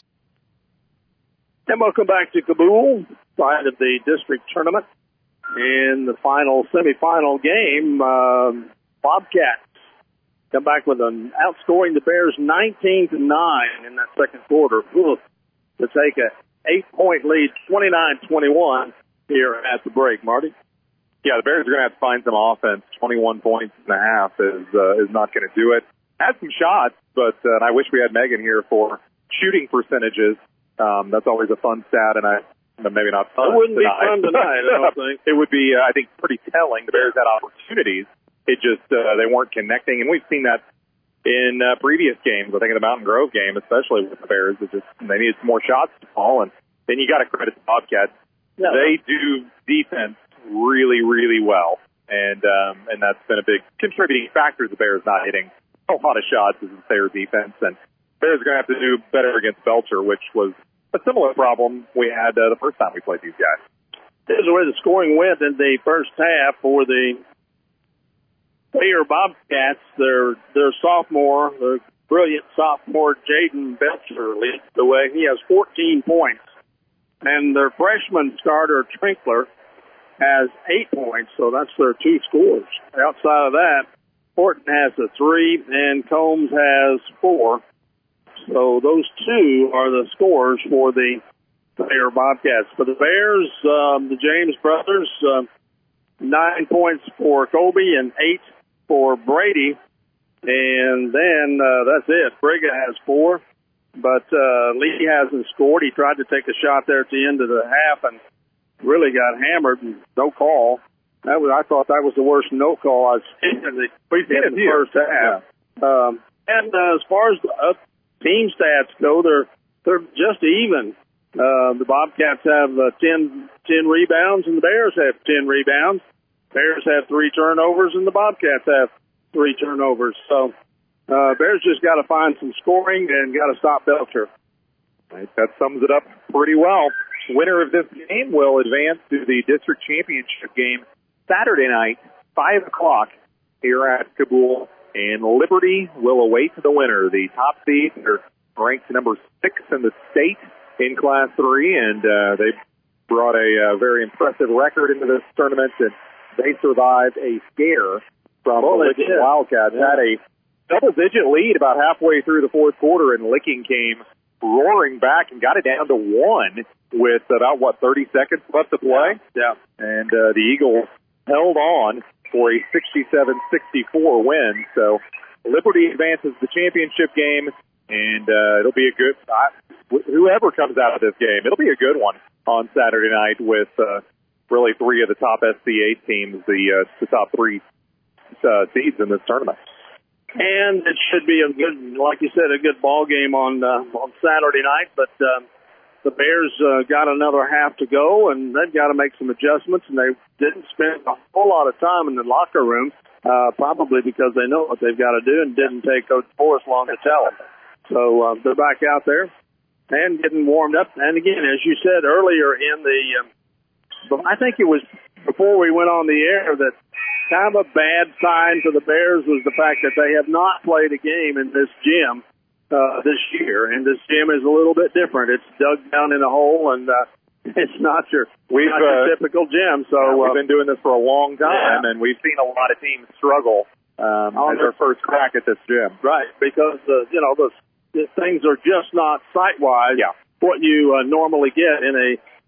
And welcome back to Kabul, side of the district tournament. In the final semifinal game, Bobcats come back with an outscoring the Bears 19-9 in that second quarter to take a 8-point lead, 29-21 here at the break. Marty? Yeah, the Bears are going to have to find some offense. 21 points and a half is not going to do it. Had some shots, but and I wish we had Megan here for shooting percentages. That's always a fun stat, and maybe not fun. It wouldn't be fun tonight, I don't think. It would be, I think, pretty telling. The Bears had opportunities. It just, they weren't connecting, and we've seen that in previous games. I think in the Mountain Grove game, especially with the Bears, they needed some more shots to fall, and then you got to credit the Bobcats. Yeah. They do defense really, really well, and that's been a big contributing factor to the Bears not hitting a lot of shots is their defense, and Bears are going to have to do better against Belcher, which was a similar problem we had the first time we played these guys. This is where the scoring went in the first half for the Thayer Bobcats. Their sophomore, the brilliant sophomore Jaden Belcher leads the way. He has 14 points. And their freshman starter, Trinkler, has 8 points, so that's their two scores. Outside of that, Horton has a 3, and Combs has 4. So those two are the scores for the Thayer Bobcats. For the Bears, the James brothers, 9 points for Colby and 8 for Brady. And then that's it. Briga has 4, but Lee hasn't scored. He tried to take a shot there at the end of the half and really got hammered and no call. I thought that was the worst no call I've seen in the first half. Yeah. And as far as the team stats go, they're just even. The Bobcats have 10 rebounds, and the Bears have 10 rebounds. Bears have 3 turnovers, and the Bobcats have 3 turnovers. So Bears just got to find some scoring and got to stop Belcher. Right, that sums it up pretty well. Winner of this game will advance to the district championship game Saturday night, 5 o'clock here at Kabul. And Liberty will await the winner. The top seed are ranked number 6 in the state in Class 3, and they brought a very impressive record into this tournament, and they survived a scare from the Licking Wildcats. Had a double-digit lead about halfway through the fourth quarter, and Licking came roaring back and got it down to 1 with about, 30 seconds left to play? Yeah. And the Eagles held on for a 67-64 win. So Liberty advances the championship game, and it'll be a good whoever comes out of this game, it'll be a good one on Saturday night with really 3 of the top SCA teams, the top 3 seeds in this tournament. And it should be a good, like you said, a good ball game on Saturday night. But the Bears got another half to go, and they've got to make some adjustments. And they didn't spend a whole lot of time in the locker room, probably because they know what they've got to do, and didn't take Coach Forrest long to tell them. So they're back out there and getting warmed up. And again, as you said earlier in the, I think it was before we went on the air that kind of a bad sign for the Bears was the fact that they have not played a game in this gym this year, and this gym is a little bit different. It's dug down in a hole, and it's not your typical gym. So we've been doing this for a long time, and we've seen a lot of teams struggle on their first crack at this gym. Right, because the things are just not site-wise what you normally get in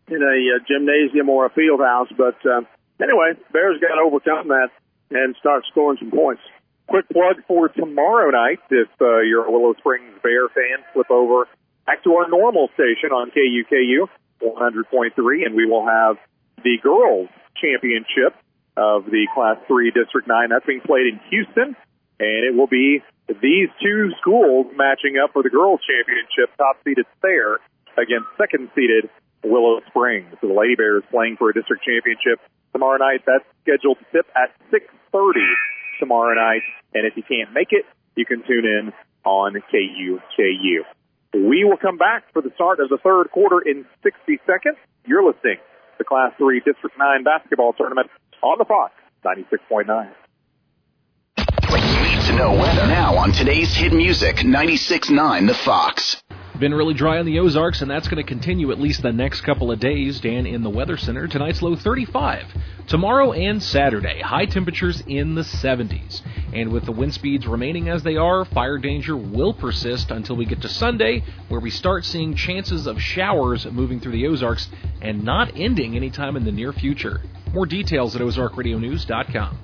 a gymnasium or a field house, but. Anyway, Bears got to overcome that and start scoring some points. Quick plug for tomorrow night. If you're a Willow Springs Bear fan, flip over back to our normal station on KUKU 100.3, and we will have the girls' championship of the Class 3 District 9. That's being played in Houston, and it will be these two schools matching up for the girls' championship, top-seeded Thayer against second-seeded Willow Springs. So the Lady Bears playing for a district championship tomorrow night. That's scheduled to tip at 6:30 tomorrow night. And if you can't make it, you can tune in on KUKU. We will come back for the start of the third quarter in 60 seconds. You're listening to the Class 3 District 9 basketball tournament on the Fox 96.9. Need to know weather now on today's hit music 96.9 The Fox. Been really dry in the Ozarks, and that's going to continue at least the next couple of days. Dan in the Weather Center. Tonight's low 35. Tomorrow and Saturday, high temperatures in the 70s. And with the wind speeds remaining as they are, fire danger will persist until we get to Sunday, where we start seeing chances of showers moving through the Ozarks and not ending anytime in the near future. More details at OzarkRadioNews.com.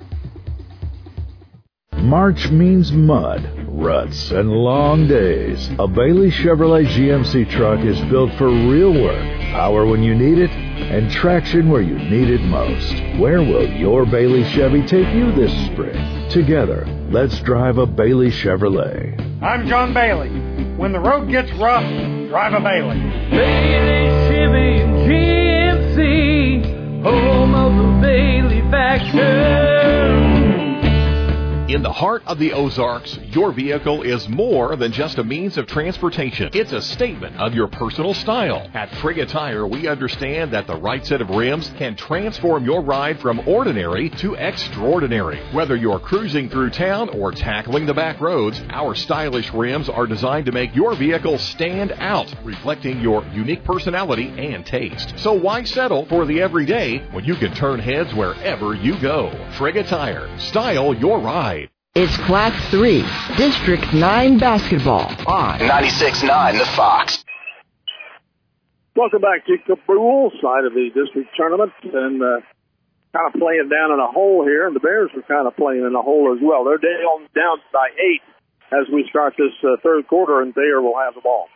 March means mud, ruts, and long days. A Bailey Chevrolet GMC truck is built for real work, power when you need it, and traction where you need it most. Where will your Bailey Chevy take you this spring? Together, let's drive a Bailey Chevrolet. I'm John Bailey. When the road gets rough, drive a Bailey. Bailey Chevy and GMC, home of the Bailey factor. In the heart of the Ozarks, your vehicle is more than just a means of transportation. It's a statement of your personal style. At Frigga Tire, we understand that the right set of rims can transform your ride from ordinary to extraordinary. Whether you're cruising through town or tackling the back roads, our stylish rims are designed to make your vehicle stand out, reflecting your unique personality and taste. So why settle for the everyday when you can turn heads wherever you go? Frigga Tire. Style your ride. It's Class 3, District 9 basketball on 96.9 The Fox. Welcome back to Cabool, side of the district tournament, and kind of playing down in a hole here, and the Bears are kind of playing in a hole as well. They're down by 8 as we start this third quarter, and Thayer will have the ball.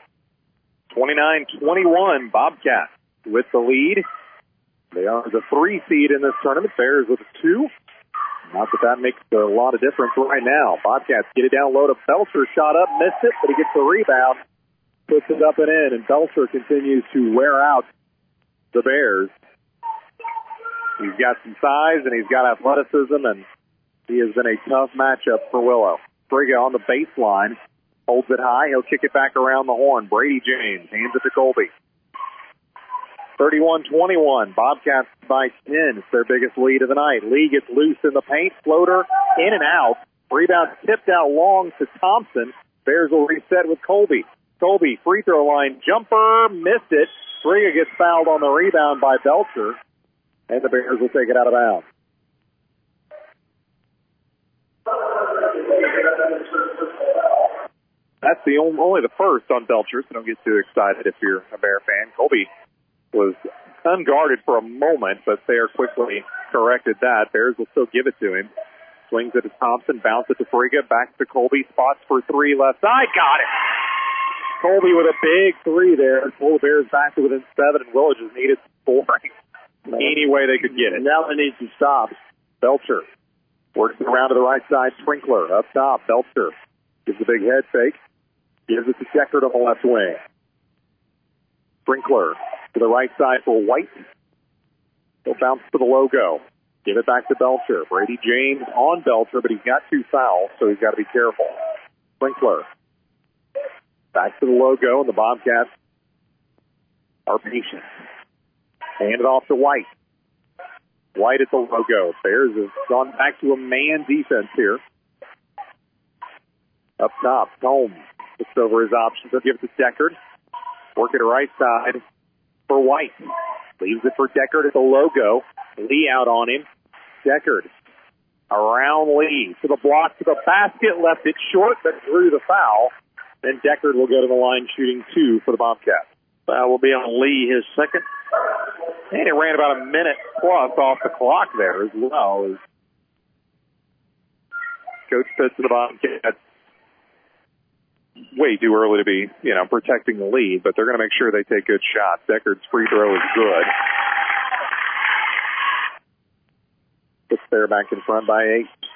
29-21, Bobcats with the lead. They are the 3 seed in this tournament. Bears with a 2. Not that makes a lot of difference right now. Bobcats get it down low to Belcher. Shot up, missed it, but he gets the rebound. Puts it up and in, and Belcher continues to wear out the Bears. He's got some size, and he's got athleticism, and he has been a tough matchup for Willow. Frigga on the baseline, holds it high. He'll kick it back around the horn. Brady James hands it to Colby. 31-21, Bobcats by 10. It's their biggest lead of the night. Lee gets loose in the paint, floater in and out. Rebound tipped out long to Thompson. Bears will reset with Colby. Colby, free throw line, jumper, missed it. Frigga gets fouled on the rebound by Belcher, and the Bears will take it out of bounds. That's only the first on Belcher, so don't get too excited if you're a Bear fan. Colby was unguarded for a moment, but Thayer quickly corrected that. Bears will still give it to him. Swings it to Thompson, bounce it to Frigga, back to Colby, spots for 3 left side, got it! Colby with a big 3 there, pull the Bears back to within 7, and Willow just needed scoring any way they could get it. Now they need some stops. Belcher works it around to the right side, Sprinkler up top, Belcher gives a big head fake, gives it to Deckard on the left wing. Sprinkler to the right side for White. He'll bounce to the logo. Give it back to Belcher. Brady James on Belcher, but he's got 2 fouls, so he's got to be careful. Sprinkler. Back to the logo, and the Bobcats are patient. Hand it off to White. White at the logo. Bears have gone back to a man defense here. Up top, Holmes looks over his options. He'll give it to Deckard. Work it right side for White. Leaves it for Deckard at the logo. Lee out on him. Deckard around Lee to the block, to the basket, left it short, but drew the foul. Then Deckard will go to the line shooting 2 for the Bobcats. Foul will be on Lee, his second. And it ran about a minute plus off the clock there as well. As Coach Pitts and the Bobcats way too early to be, protecting the lead, but they're going to make sure they take good shots. Deckard's free throw is good. Puts there back in front by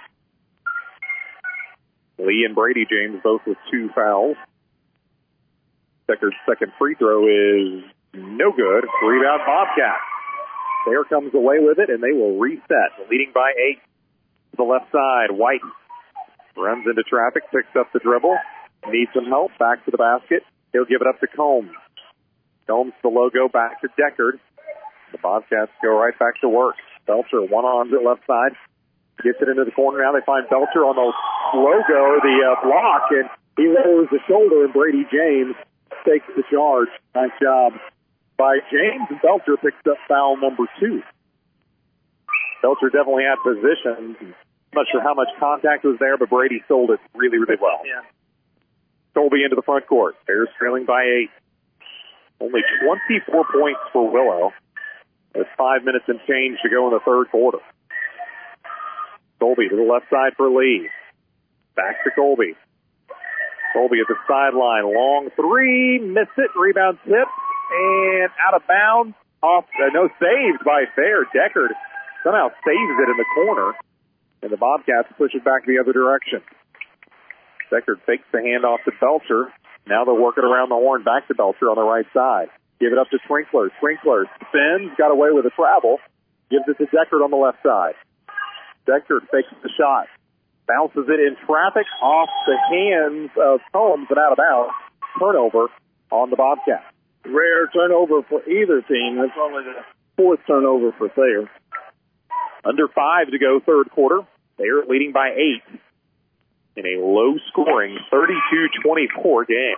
8. Lee and Brady James both with 2 fouls. Deckard's second free throw is no good. Rebound Bobcat. Thayer comes away with it, and they will reset, leading by 8 to the left side. White Runs into traffic, picks up the dribble, needs some help, back to the basket. He'll give it up to Combs. Combs the logo, back to Deckard. The Bobcats go right back to work. Belcher, one on the left side, gets it into the corner. Now they find Belcher on the logo, the block, and he lowers the shoulder, and Brady James takes the charge. Nice job by James, and Belcher picks up foul number 2. Belcher definitely had position. I'm not sure how much contact was there, but Brady sold it really, really well. Yeah. Colby into the front court. Bears trailing by 8. Only 24 points for Willow. There's 5 minutes and change to go in the third quarter. Colby to the left side for Lee. Back to Colby. Colby at the sideline. Long three. Missed it. Rebound tip. And out of bounds. Off. No, saved by Fair. Deckard somehow saves it in the corner. And the Bobcats push it back the other direction. Deckard fakes the handoff to Belcher. Now they're working around the horn back to Belcher on the right side. Give it up to Sprinkler. Sprinkler spins, got away with a travel. Gives it to Deckard on the left side. Deckard fakes the shot. Bounces it in traffic off the hands of Combs and out of bounds. Turnover on the Bobcats. Rare turnover for either team. That's only the 4th turnover for Thayer. Under 5 to go third quarter. Thayer leading by 8 in a low-scoring 32-24 game.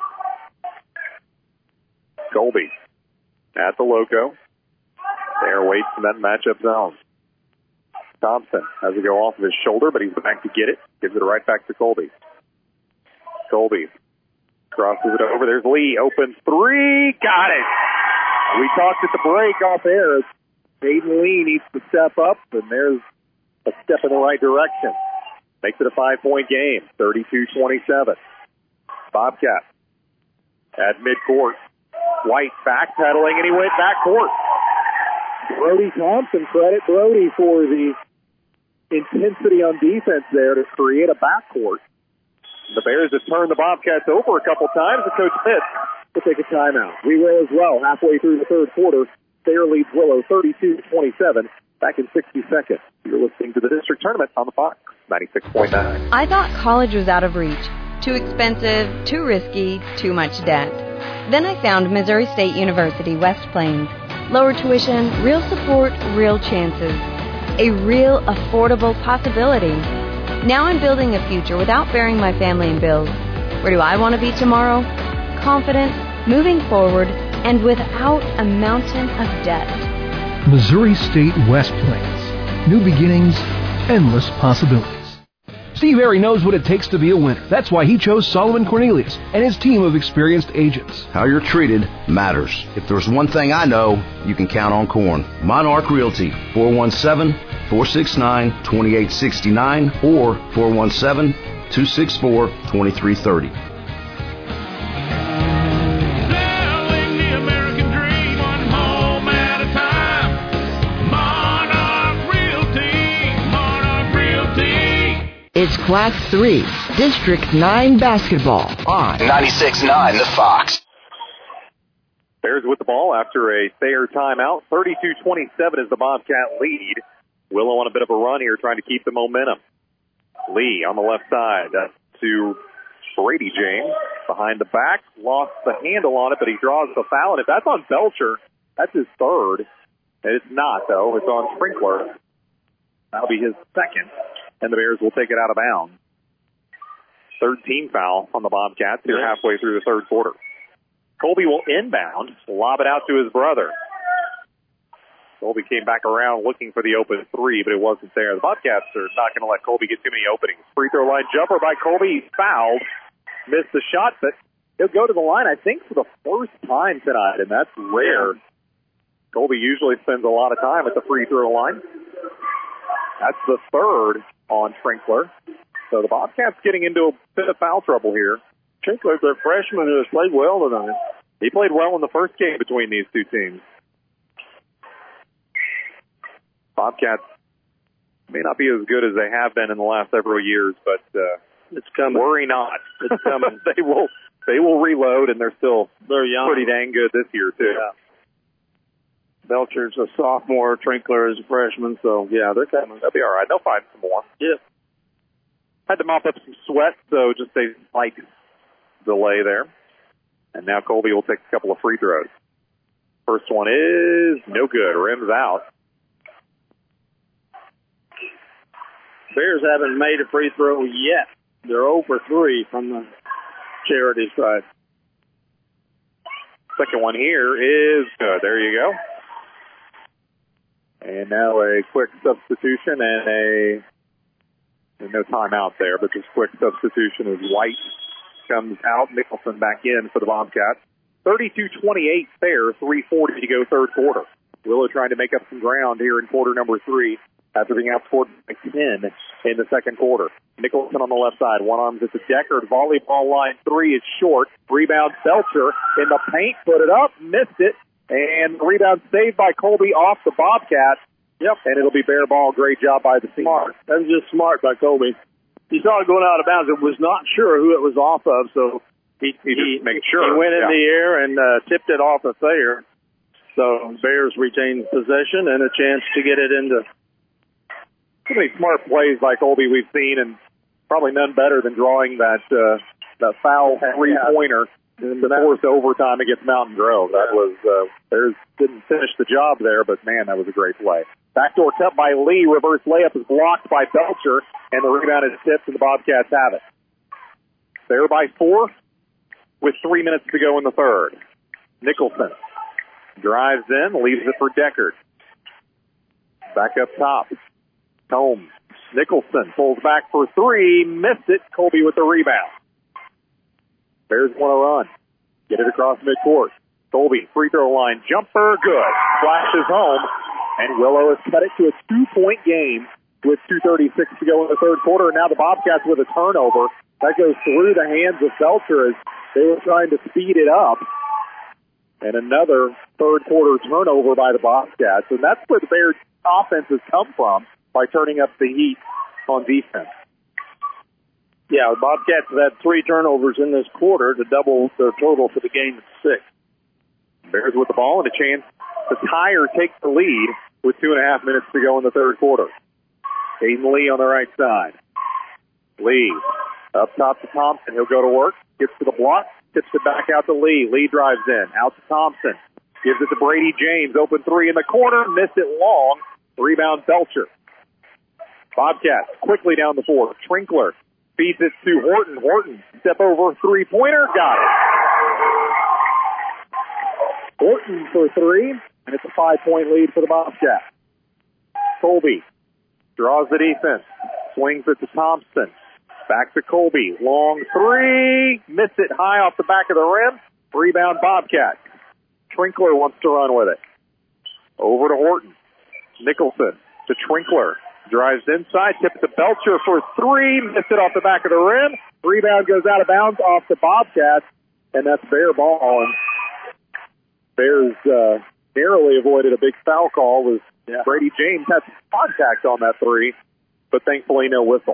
Colby at the logo. Thayer waits in that matchup zone. Thompson has to go off of his shoulder, but he's back to get it. Gives it right back to Colby. Colby crosses it over. There's Lee. Open three. Got it. We talked at the break off air. Aiden Lee needs to step up, and there's a step in the right direction. Makes it a 5-point game, 32-27. Bobcat at midcourt. White backpedaling, and he went backcourt. Brody Thompson, credit Brody for the intensity on defense there to create a backcourt. The Bears have turned the Bobcats over a couple times, and Coach Pitts will take a timeout. We will as well. Halfway through the third quarter, Thayer leads Willow 32-27. Back in 60 seconds. You're listening to the district tournament on the Fox 96.9. I thought college was out of reach. Too expensive, too risky, too much debt. Then I found Missouri State University, West Plains. Lower tuition, real support, real chances. A real affordable possibility. Now I'm building a future without bearing my family in bills. Where do I want to be tomorrow? Confident, moving forward, and without a mountain of debt. Missouri State West Plains. New beginnings, endless possibilities. Steve Airy knows what it takes to be a winner. That's why he chose Solomon Cornelius and his team of experienced agents. How you're treated matters. If there's one thing I know, you can count on Corn. Monarch Realty, 417-469-2869 or 417-264-2330. It's Class 3, District 9 basketball on 96.9 The Fox. Bears with the ball after a Thayer timeout. 32-27 is the Bobcat lead. Willow on a bit of a run here, trying to keep the momentum. Lee on the left side to Brady James. Behind the back, lost the handle on it, but he draws the foul. And if that's on Belcher, that's his third. And it's not, though. It's on Sprinkler. That'll be his second. And the Bears will take it out of bounds. Third team foul on the Bobcats here halfway through the third quarter. Colby will inbound, lob it out to his brother. Colby came back around looking for the open three, but it wasn't there. The Bobcats are not going to let Colby get too many openings. Free throw line jumper by Colby. He's fouled. Missed the shot, but he'll go to the line, I think, for the first time tonight, and that's rare. Colby usually spends a lot of time at the free throw line. That's the third on Sprinkler. So the Bobcats getting into a bit of foul trouble here. Sprinkler's a freshman who has played well tonight. He played well in the first game between these two teams. Bobcats may not be as good as they have been in the last several years, but it's coming. Worry not. It's coming. They will reload, and they're young. Pretty dang good this year too. Yeah. Belcher's a sophomore, Trinkler is a freshman, so yeah, they're coming. They'll be all right. They'll find some more. Yeah. Had to mop up some sweat, so just a slight delay there. And now Colby will take a couple of free throws. First one is no good. Rims out. Bears haven't made a free throw yet. They're 0 for 3 from the charity side. Second one here is good. There you go. And now a quick substitution and no timeout there, but this quick substitution is White comes out. Nicholson back in for the Bobcats. 32-28 Bears, 3:40 to go third quarter. Willow trying to make up some ground here in quarter number 3 after being outscored by 10 in the second quarter. Nicholson on the left side. One arms at the Deckard. Volleyball line 3 is short. Rebound Belcher in the paint. Put it up. Missed it. And rebound saved by Colby off the Bobcats. Yep. And it'll be Bear ball. Great job by the senior. That was just smart by Colby. He saw it going out of bounds and was not sure who it was off of, so he made sure. He went in the air and tipped it off of Thayer. So Bears retained possession and a chance to get it into. So many smart plays by Colby we've seen, and probably none better than drawing that foul three-pointer in the fourth overtime against Mountain Grove. That was Bears didn't finish the job there, but man, that was a great play. Backdoor cut by Lee. Reverse layup is blocked by Belcher, and the rebound is tipped, and the Bobcats have it. They're by 4 with 3 minutes to go in the third. Nicholson drives in, leaves it for Deckard. Back up top. Holmes. Nicholson pulls back for 3, missed it. Colby with the rebound. Bears want to run. Get it across midcourt. Colby, free throw line, jumper, good. Flashes home, and Willow has cut it to a 2-point game with 2:36 to go in the third quarter. And now the Bobcats with a turnover. That goes through the hands of Belcher as they were trying to speed it up. And another third quarter turnover by the Bobcats. And that's where the Bears offense has come from, by turning up the heat on defense. Yeah, the Bobcats have had 3 turnovers in this quarter to double their total for the game at 6. Bears with the ball and a chance to tie or take the lead with 2.5 minutes to go in the third quarter. Aiden Lee on the right side. Lee up top to Thompson. He'll go to work. Gets to the block. Tips it back out to Lee. Lee drives in. Out to Thompson. Gives it to Brady James. Open 3 in the corner. Missed it long. Rebound Belcher. Bobcats quickly down the floor. Trinkler feeds it to Horton. Horton, step over three-pointer. Got it. Horton for 3, and it's a 5-point lead for the Bobcats. Colby draws the defense. Swings it to Thompson. Back to Colby. Long 3. Missed it high off the back of the rim. Rebound Bobcats. Trinkler wants to run with it. Over to Horton. Nicholson to Trinkler. Drives inside, tips to Belcher for 3, missed it off the back of the rim. Rebound goes out of bounds off the Bobcats, and that's Bear ball. And Bears narrowly avoided a big foul call. Was Brady James had some contact on that 3, but thankfully no whistle.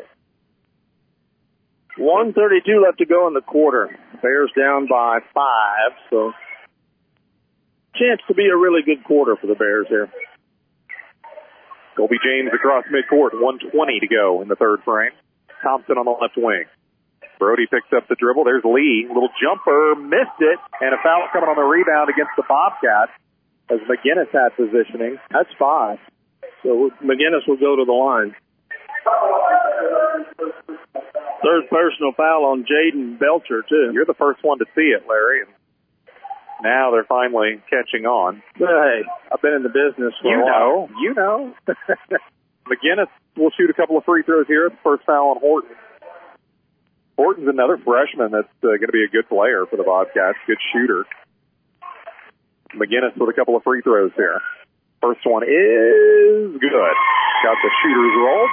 1:32 left to go in the quarter. Bears down by 5, so chance to be a really good quarter for the Bears here. Colby James across midcourt, 1:20 to go in the third frame. Thompson on the left wing. Brody picks up the dribble. There's Lee. Little jumper, missed it, and a foul coming on the rebound against the Bobcats as McGinnis had positioning. That's 5. So McGinnis will go to the line. Third personal foul on Jaden Belcher, too. You're the first one to see it, Larry. Now they're finally catching on. Hey, I've been in the business for a while. You know. McGinnis will shoot a couple of free throws here. First foul on Horton. Horton's another freshman that's going to be a good player for the Bobcats. Good shooter. McGinnis with a couple of free throws here. First one is good. Got the shooter's roll.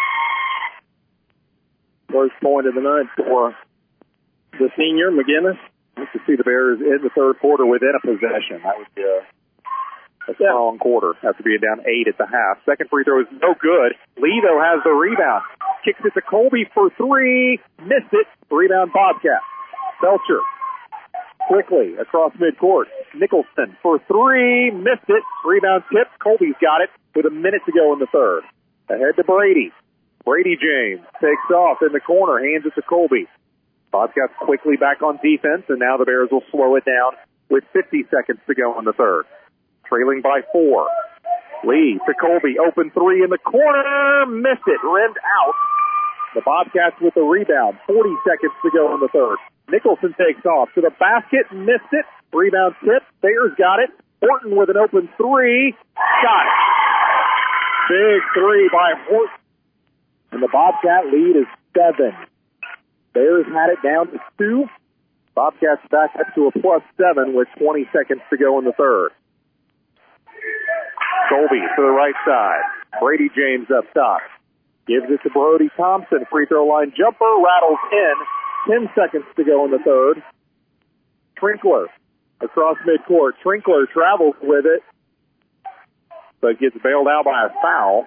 First point of the night for the senior, McGinnis. Nice to see the Bears in the third quarter within a possession. That would be a strong quarter after being down 8 at the half. Second free throw is no good. Lee, though, has the rebound. Kicks it to Colby for 3. Missed it. Rebound Bobcat. Belcher quickly across midcourt. Nicholson for 3. Missed it. Rebound tip. Colby's got it with a minute to go in the third. Ahead to Brady. Brady James takes off in the corner, hands it to Colby. Bobcats quickly back on defense, and now the Bears will slow it down with 50 seconds to go in the third. Trailing by 4. Lee to Colby, open 3 in the corner, missed it, rimmed out. The Bobcats with the rebound, 40 seconds to go in the third. Nicholson takes off to the basket, missed it, rebound tip, Bears got it. Horton with an open 3, got it. Big 3 by Horton. And the Bobcat lead is 7. Bears had it down to 2. Bobcats back up to a +7 with 20 seconds to go in the third. Colby to the right side. Brady James up top. Gives it to Brody Thompson. Free throw line jumper. Rattles in. 10 seconds to go in the third. Trinkler across midcourt. Trinkler travels with it, but gets bailed out by a foul.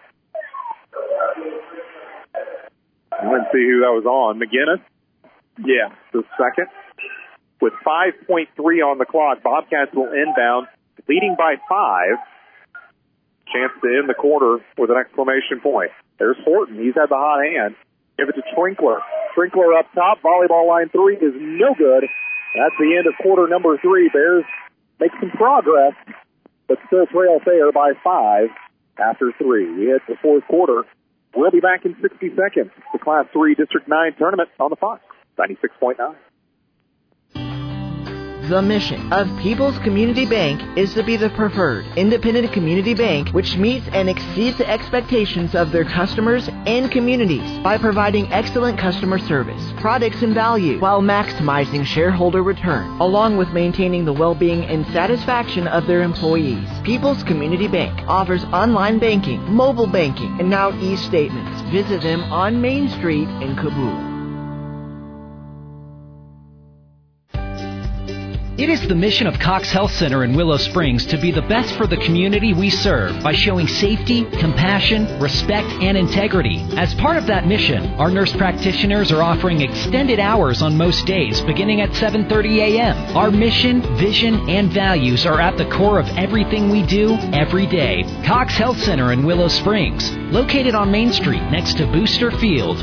Let's see who that was on. McGinnis? Yeah, the second. With 5.3 on the clock, Bobcats will inbound, leading by 5. Chance to end the quarter with an exclamation point. There's Horton. He's had the hot hand. Give it to Trinkler. Trinkler up top. Volleyball line 3 is no good. That's the end of quarter number 3. Bears make some progress, but still trail fair by 5 after 3. We hit the fourth quarter. We'll be back in 60 seconds. The Class 3 District 9 tournament on the Fox, 96.9. The mission of People's Community Bank is to be the preferred independent community bank which meets and exceeds the expectations of their customers and communities by providing excellent customer service, products, and value while maximizing shareholder return, along with maintaining the well-being and satisfaction of their employees. People's Community Bank offers online banking, mobile banking, and now e-statements. Visit them on Main Street in Kabul. It is the mission of Cox Health Center in Willow Springs to be the best for the community we serve by showing safety, compassion, respect, and integrity. As part of that mission, our nurse practitioners are offering extended hours on most days beginning at 7:30 a.m. Our mission, vision, and values are at the core of everything we do every day. Cox Health Center in Willow Springs, located on Main Street next to Booster Field.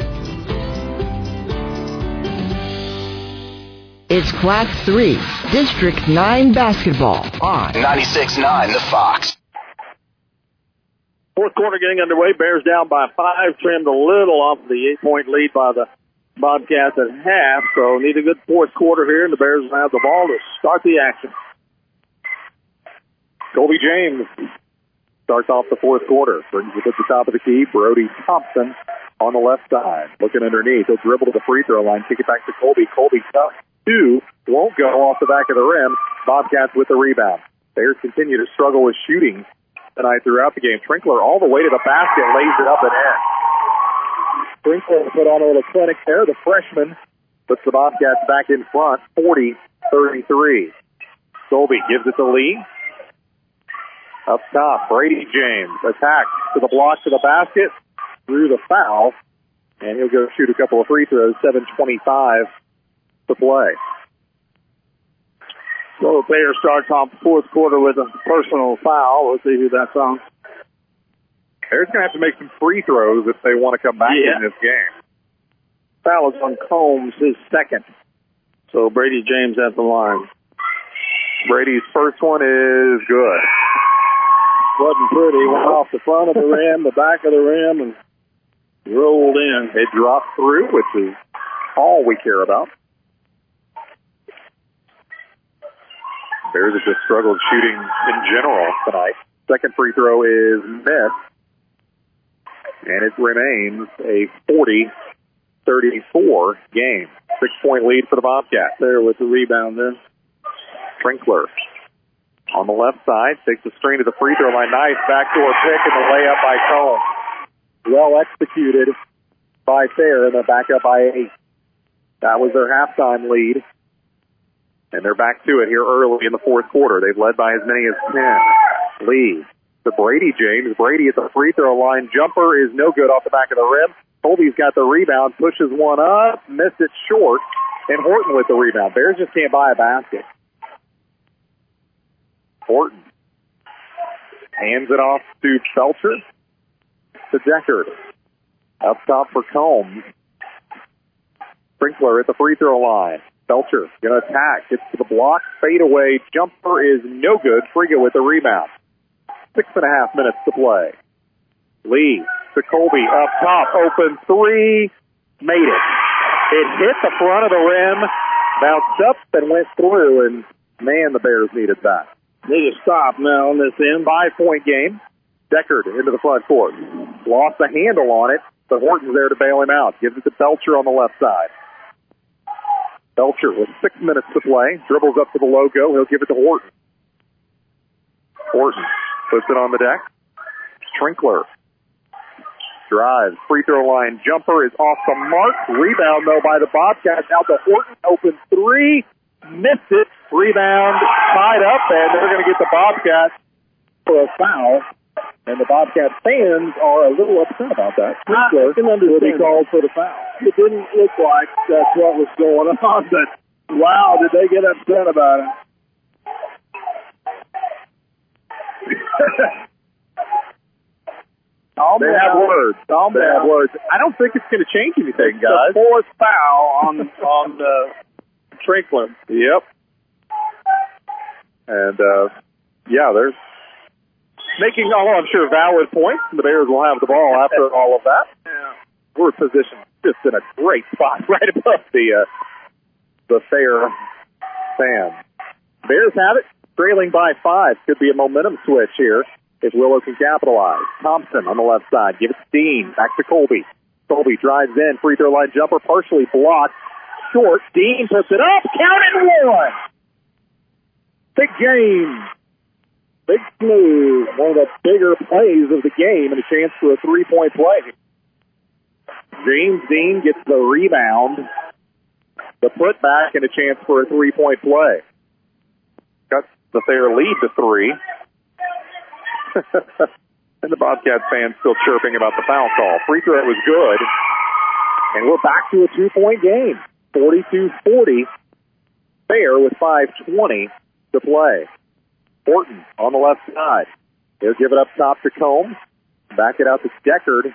It's Class 3, District 9 basketball on 96.9 The Fox. Fourth quarter getting underway. Bears down by 5, trimmed a little off the 8-point lead by the Bobcats at half. So need a good fourth quarter here, and the Bears will have the ball to start the action. Colby James starts off the fourth quarter. Brings it at the top of the key. Brody Thompson on the left side. Looking underneath. He'll dribble to the free throw line. Kick it back to Colby. Colby tough. 2 won't go off the back of the rim. Bobcats with the rebound. Bears continue to struggle with shooting tonight throughout the game. Trinkler all the way to the basket, lays it up and in. Trinkler put on a little clinic there. The freshman puts the Bobcats back in front, 40-33. Colby gives it to Lee. Up top, Brady James attacks to the block to the basket, through the foul, and he'll go shoot a couple of free throws. 7:25 to play. So the Bears starts off the fourth quarter with a personal foul. We'll see who that's on. Bears going to have to make some free throws if they want to come back in this game. Foul is on Combs, his second. So Brady James at the line. Brady's first one is good. Wasn't pretty. Went off the front of the rim, the back of the rim, and rolled in. It dropped through, which is all we care about. Bears have just struggled shooting in general tonight. Second free throw is missed. And it remains a 40-34 game. 6-point lead for the Bobcats. There with the rebound then. Trinkler on the left side takes the screen to the free throw line. Nice backdoor pick and the layup by Combs. Well executed by Fair, and they're back up by 8. That was their halftime lead. And they're back to it here early in the fourth quarter. They've led by as many as 10. Lee to Brady James. Brady at the free throw line. Jumper is no good off the back of the rim. Colby's got the rebound, pushes one up, missed it short, and Horton with the rebound. Bears just can't buy a basket. Horton hands it off to Felcher, to Deckard. Up top for Combs. Sprinkler at the free throw line. Belcher going to attack. Gets to the block. Fadeaway jumper is no good. Frigga with the rebound. 6.5 minutes to play. Lee to Colby up top. Open three. Made it. It hit the front of the rim. Bounced up and went through. And, man, the Bears needed that. Need to stop now on this end. 5-point game. Deckard into the front court. Lost the handle on it, but Horton's there to bail him out. Gives it to Belcher on the left side. Belcher with 6 minutes to play. Dribbles up to the logo. He'll give it to Horton. Horton puts it on the deck. Trinkler drives. Free throw line jumper is off the mark. Rebound, though, by the Bobcats. Out to Horton. Open three. Missed it. Rebound tied up, and they're going to get the Bobcats for a foul. And the Bobcat fans are a little upset about that. I can understand. Will be called for the foul. It didn't look like that's what was going on, but wow, did they get upset about it. They have words. They have words. I don't think it's going to change anything, guys. The fourth foul on Trinkler. Yep. And, yeah, there's making, I'm sure, valid points. The Bears will have the ball after all of that. Yeah. We're positioned just in a great spot right above the fair fan. Bears have it, trailing by 5. Could be a momentum switch here if Willow can capitalize. Thompson on the left side. Give it to Dean. Back to Colby. Colby drives in. Free throw line jumper partially blocked. Short. Dean puts it up. Count it, one. Big game. Big smooth. One of the bigger plays of the game and a chance for a 3-point play. James Dean gets the rebound, the putback, and a chance for a 3-point play. Cuts the fair lead to 3. And the Bobcats fans still chirping about the foul call. Free throw was good. And we're back to a 2-point game. 42-40. Fair with 5:20 to play. Horton on the left side. He'll give it up top to Combs. Back it out to Deckard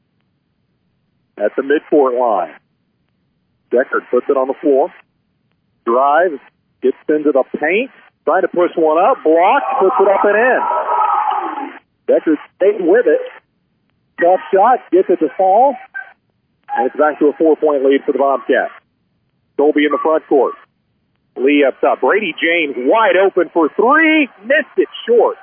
at the midcourt line. Deckard puts it on the floor. Drives. Gets into the paint. Trying to push one up. Blocked. Puts it up and in. Deckard stayed with it. Tough shot. Gets it to fall. And it's back to a 4-point lead for the Bobcats. Colby in the front court. Lee up top. Brady James wide open for 3. Missed it short.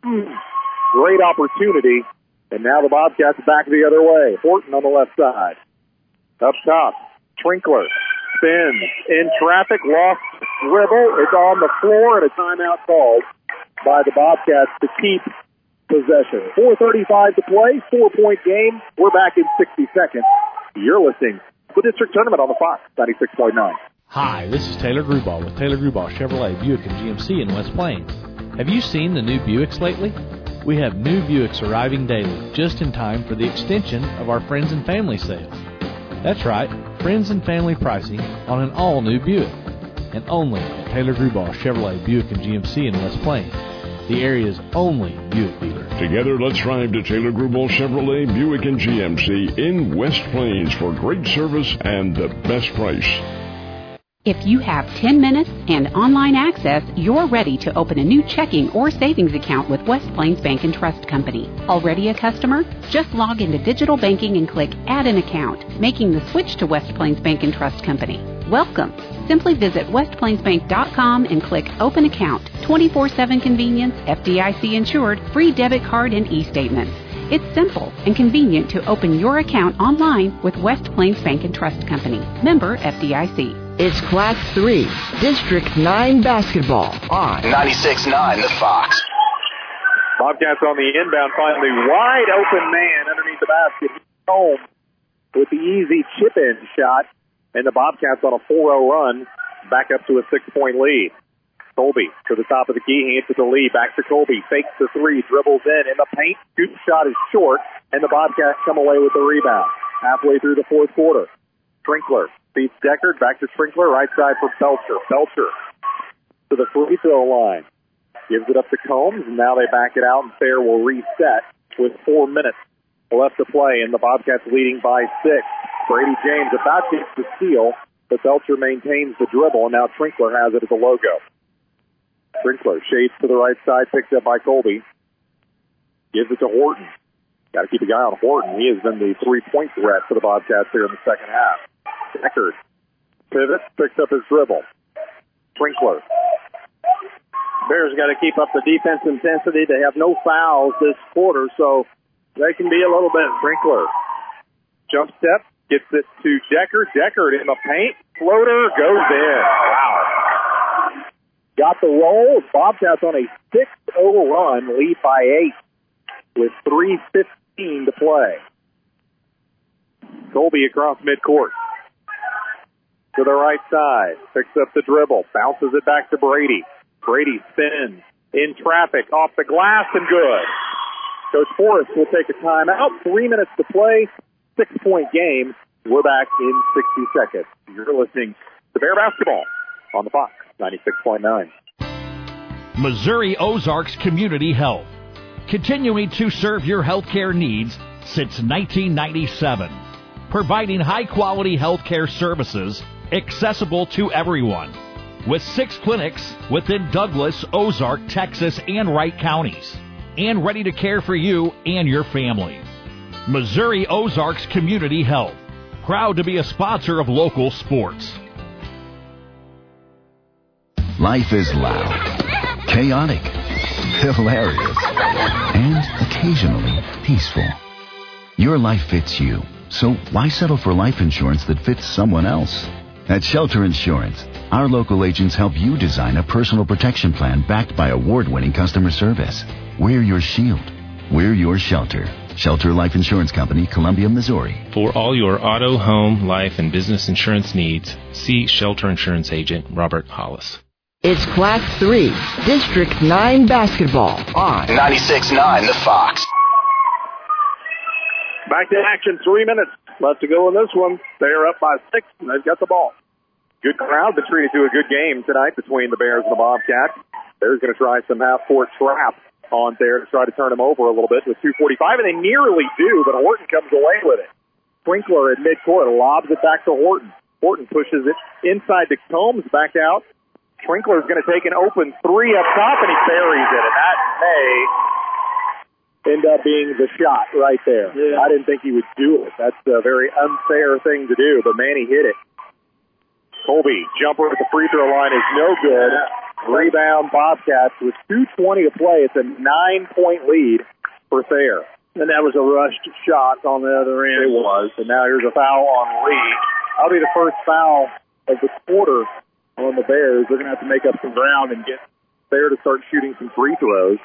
Great opportunity. And now the Bobcats back the other way. Horton on the left side. Up top. Trinkler spins in traffic. Lost dribble. It's on the floor and a timeout called by the Bobcats to keep possession. 4:35 to play. 4-point game. We're back in 60 seconds. You're listening to the District Tournament on the Fox 96.9. Hi, this is Taylor Grubauer with Taylor Grubauer Chevrolet Buick and GMC in West Plains. Have you seen the new Buicks lately? We have new Buicks arriving daily, just in time for the extension of our Friends and Family sale. That's right, Friends and Family pricing on an all-new Buick. And only at Taylor Grubauer Chevrolet Buick and GMC in West Plains, the area's only Buick dealer. Together, let's drive to Taylor Grubauer Chevrolet Buick and GMC in West Plains for great service and the best price. If you have 10 minutes and online access, you're ready to open a new checking or savings account with West Plains Bank and Trust Company. Already a customer? Just log into digital banking and click Add an Account, making the switch to West Plains Bank and Trust Company. Welcome. Simply visit westplainsbank.com and click Open Account. 24/7 convenience, FDIC insured, free debit card and e-statements. It's simple and convenient to open your account online with West Plains Bank and Trust Company. Member FDIC. It's Class 3, District 9 basketball on 96.9 The Fox. Bobcats on the inbound, finally wide open man underneath the basket. Home with the easy chip-in shot, and the Bobcats on a 4-0 run, back up to a 6-point lead. Colby to the top of the key, hands it to Lee, back to Colby, fakes the 3, dribbles in the paint, scoop shot is short, and the Bobcats come away with the rebound. Halfway through the fourth quarter, Trinkler beats Deckard, back to Trinkler, right side for Belcher. Belcher to the free throw line. Gives it up to Combs, and now they back it out, and Fair will reset with 4 minutes left to play, and the Bobcats leading by 6. Brady James about gets the steal, but Belcher maintains the dribble, and now Trinkler has it as a logo. Trinkler shades to the right side, picked up by Colby. Gives it to Horton. Got to keep an eye on Horton. He has been the three-point threat for the Bobcats here in the second half. Deckard pivots, picks up his dribble. Trinkler. Bears got to keep up the defense intensity. They have no fouls this quarter, so they can be a little bit. Trinkler. Jump step, gets it to Deckard. Deckard in the paint. Floater goes in. Wow. Got the roll. Bobcats on a 6-0 run, lead by 8 with 3:15 to play. Colby across midcourt. To the right side. Picks up the dribble. Bounces it back to Brady. Brady spins in traffic off the glass and good. Coach Forrest will take a timeout. 3 minutes to play. 6-point game. We're back in 60 seconds. You're listening to Bear Basketball on the Fox 96.9. Missouri Ozarks Community Health. Continuing to serve your healthcare needs since 1997. Providing high-quality healthcare services accessible to everyone. With 6 clinics within Douglas, Ozark, Texas, and Wright counties. And ready to care for you and your family. Missouri Ozarks Community Health. Proud to be a sponsor of local sports. Life is loud, chaotic, hilarious, and occasionally peaceful. Your life fits you, so why settle for life insurance that fits someone else? At Shelter Insurance, our local agents help you design a personal protection plan backed by award-winning customer service. We're your shield. We're your shelter. Shelter Life Insurance Company, Columbia, Missouri. For all your auto, home, life, and business insurance needs, see Shelter Insurance Agent Robert Hollis. It's Class 3, District 9 basketball on 96.9 The Fox. Back to action, 3 minutes left to go in this one. They're up by 6, and they've got the ball. Good crowd, but treated to a good game tonight between the Bears and the Bobcats. Bears going to try some half-court trap on there to try to turn them over a little bit with 2:45, and they nearly do, but Horton comes away with it. Trinkler at midcourt lobs it back to Horton. Horton pushes it inside to Combs, back out. Trinkler's going to take an open 3 up top, and he buries it, and that may end up being the shot right there. Yeah. I didn't think he would do it. That's a very unfair thing to do, but man, he hit it. Colby, jumper at the free throw line is no good. Rebound Bobcats with 2:20 to play. It's a 9-point lead for Thayer. And that was a rushed shot on the other end. It was. And now here's a foul on Lee. That'll be the first foul of the quarter on the Bears. They're going to have to make up some ground and get Thayer to start shooting some free throws.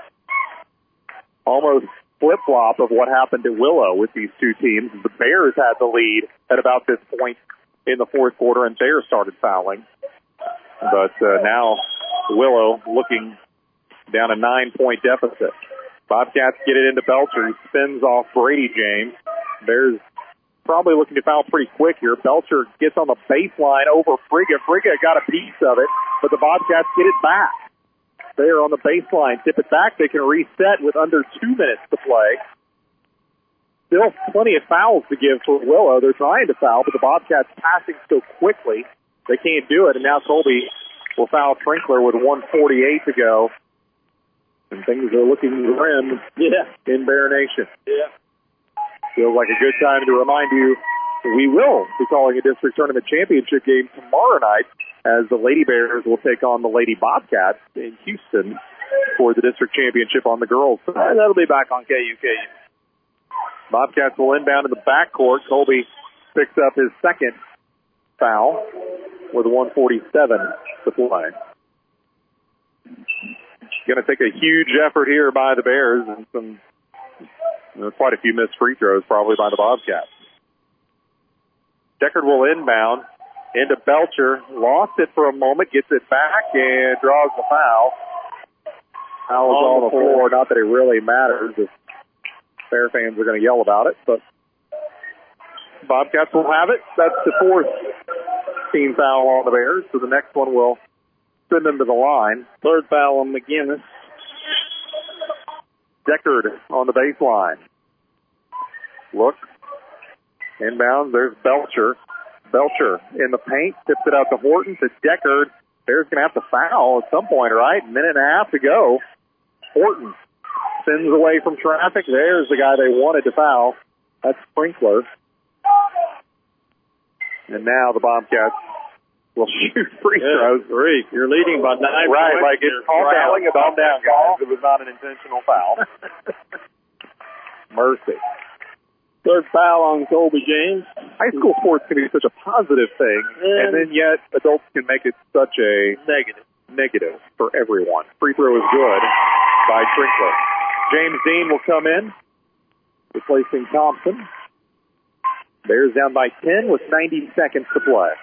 Almost flip-flop of what happened at Willow with these two teams. The Bears had the lead at about this point in the fourth quarter, and Thayer started fouling. But now Willow looking down a 9-point deficit. Bobcats get it into Belcher. He spins off Brady James. Bears probably looking to foul pretty quick here. Belcher gets on the baseline over Frigga. Frigga got a piece of it, but the Bobcats get it back. They're on the baseline. Tip it back. They can reset with under 2 minutes to play. Still plenty of fouls to give for Willow. They're trying to foul, but the Bobcats passing so quickly, they can't do it. And now Colby will foul Trinkler with 1:48 to go. And things are looking grim in Bear Nation. Yeah. Feels like a good time to remind you that we will be calling a district tournament championship game tomorrow night as the Lady Bears will take on the Lady Bobcats in Houston for the district championship on the girls' side. That'll be back on KUKU. Bobcats will inbound in the backcourt. Colby picks up his second foul with 1:47 to play. Going to take a huge effort here by the Bears and quite a few missed free throws probably by the Bobcats. Deckard will inbound into Belcher. Lost it for a moment, gets it back, and draws the foul. Foul is on the floor. Not that it really matters. Bear fans are going to yell about it, but Bobcats will have it. That's the fourth team foul on the Bears, so the next one will send them to the line. Third foul on McGinnis. Deckard on the baseline. Look. Inbounds. There's Belcher. Belcher in the paint. Tips it out to Horton, to Deckard. Bears going to have to foul at some point, right? Minute and a half to go. Horton spins away from traffic. There's the guy they wanted to foul. That's Sprinkler. And now the Bobcats will shoot free throws. Three. You're leading by 9 points. Right, like it's calm down, guys. It was not an intentional foul. Mercy. Third foul on Colby James. High school sports can be such a positive thing, and then yet adults can make it such a negative for everyone. Free throw is good by Trinkler. James Dean will come in, replacing Thompson. Bears down by 10 with 90 seconds to play.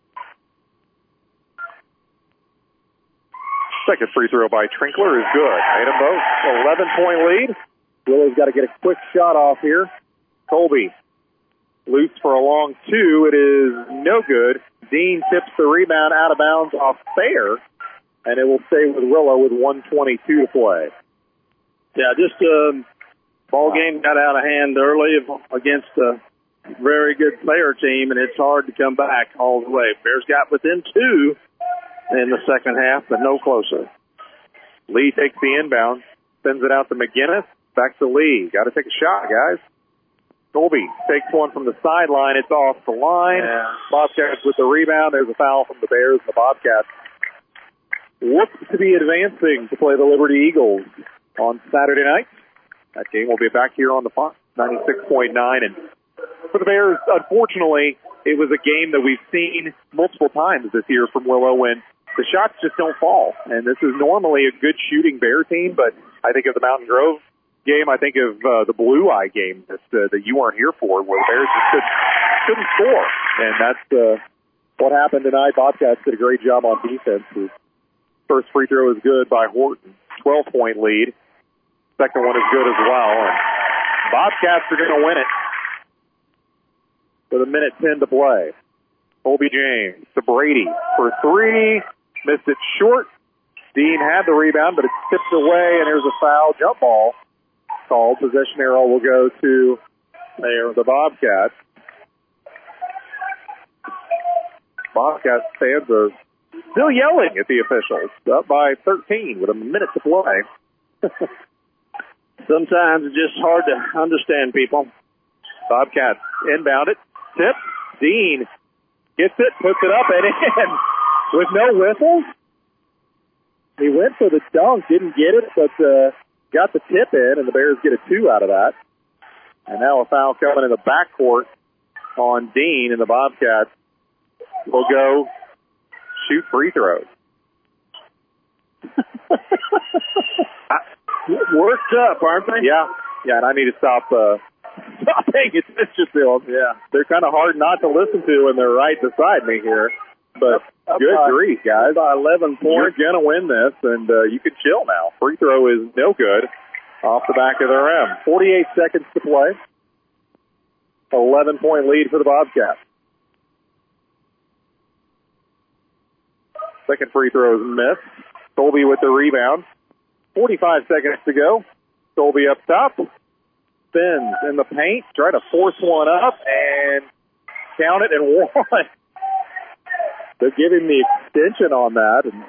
Second free throw by Trinkler is good. Made them both. 11-point lead. Willow's got to get a quick shot off here. Colby loose for a long two. It is no good. Dean tips the rebound out of bounds off Fair, and it will stay with Willow with 1:22 to play. Yeah, just ball game got out of hand early against a very good player team, and it's hard to come back all the way. Bears got within two in the second half, but no closer. Lee takes the inbound, sends it out to McGinnis. Back to Lee. Got to take a shot, guys. Colby takes one from the sideline. It's off the line. Yeah. Bobcats with the rebound. There's a foul from the Bears. The Bobcats look to be advancing to play the Liberty Eagles on Saturday night. That game will be back here on the Fox 96.9. And for the Bears, unfortunately, it was a game that we've seen multiple times this year from Willow when the shots just don't fall. And this is normally a good shooting Bear team, but I think of the Mountain Grove game, I think of the Blue Eye game that you weren't here for, where the Bears just couldn't score. And that's what happened tonight. Bobcats did a great job on defense. His first free throw is good by Horton. 12-point lead. Second one is good as well. And Bobcats are going to win it with 1:10 to play. Colby James to Brady for three. Missed it short. Dean had the rebound, but it's tipped away, and there's a foul. Jump ball called. Possession arrow will go to the Bobcats. Bobcats fans are still yelling at the officials. Up by 13 with 1 minute to play. Sometimes it's just hard to understand people. Bobcats inbound it. Tip. Dean gets it, puts it up and in with no whistles. He went for the dunk, didn't get it, but got the tip in, and the Bears get a 2 out of that. And now a foul coming in the backcourt on Dean, and the Bobcats will go shoot free throws. Worked up, aren't they? Yeah, and I need to stop paying attention to them. Yeah, they're kind of hard not to listen to when they're right beside me here. But good grief, guys. By 11 points, you're going to win this, and you can chill now. Free throw is no good off the back of the rim. 48 seconds to play. 11-point lead for the Bobcats. Second free throw is missed. Colby with the rebound. 45 seconds to go. Colby up top. Spins in the paint. Try to force one up and count it and one. They're giving the extension on that. And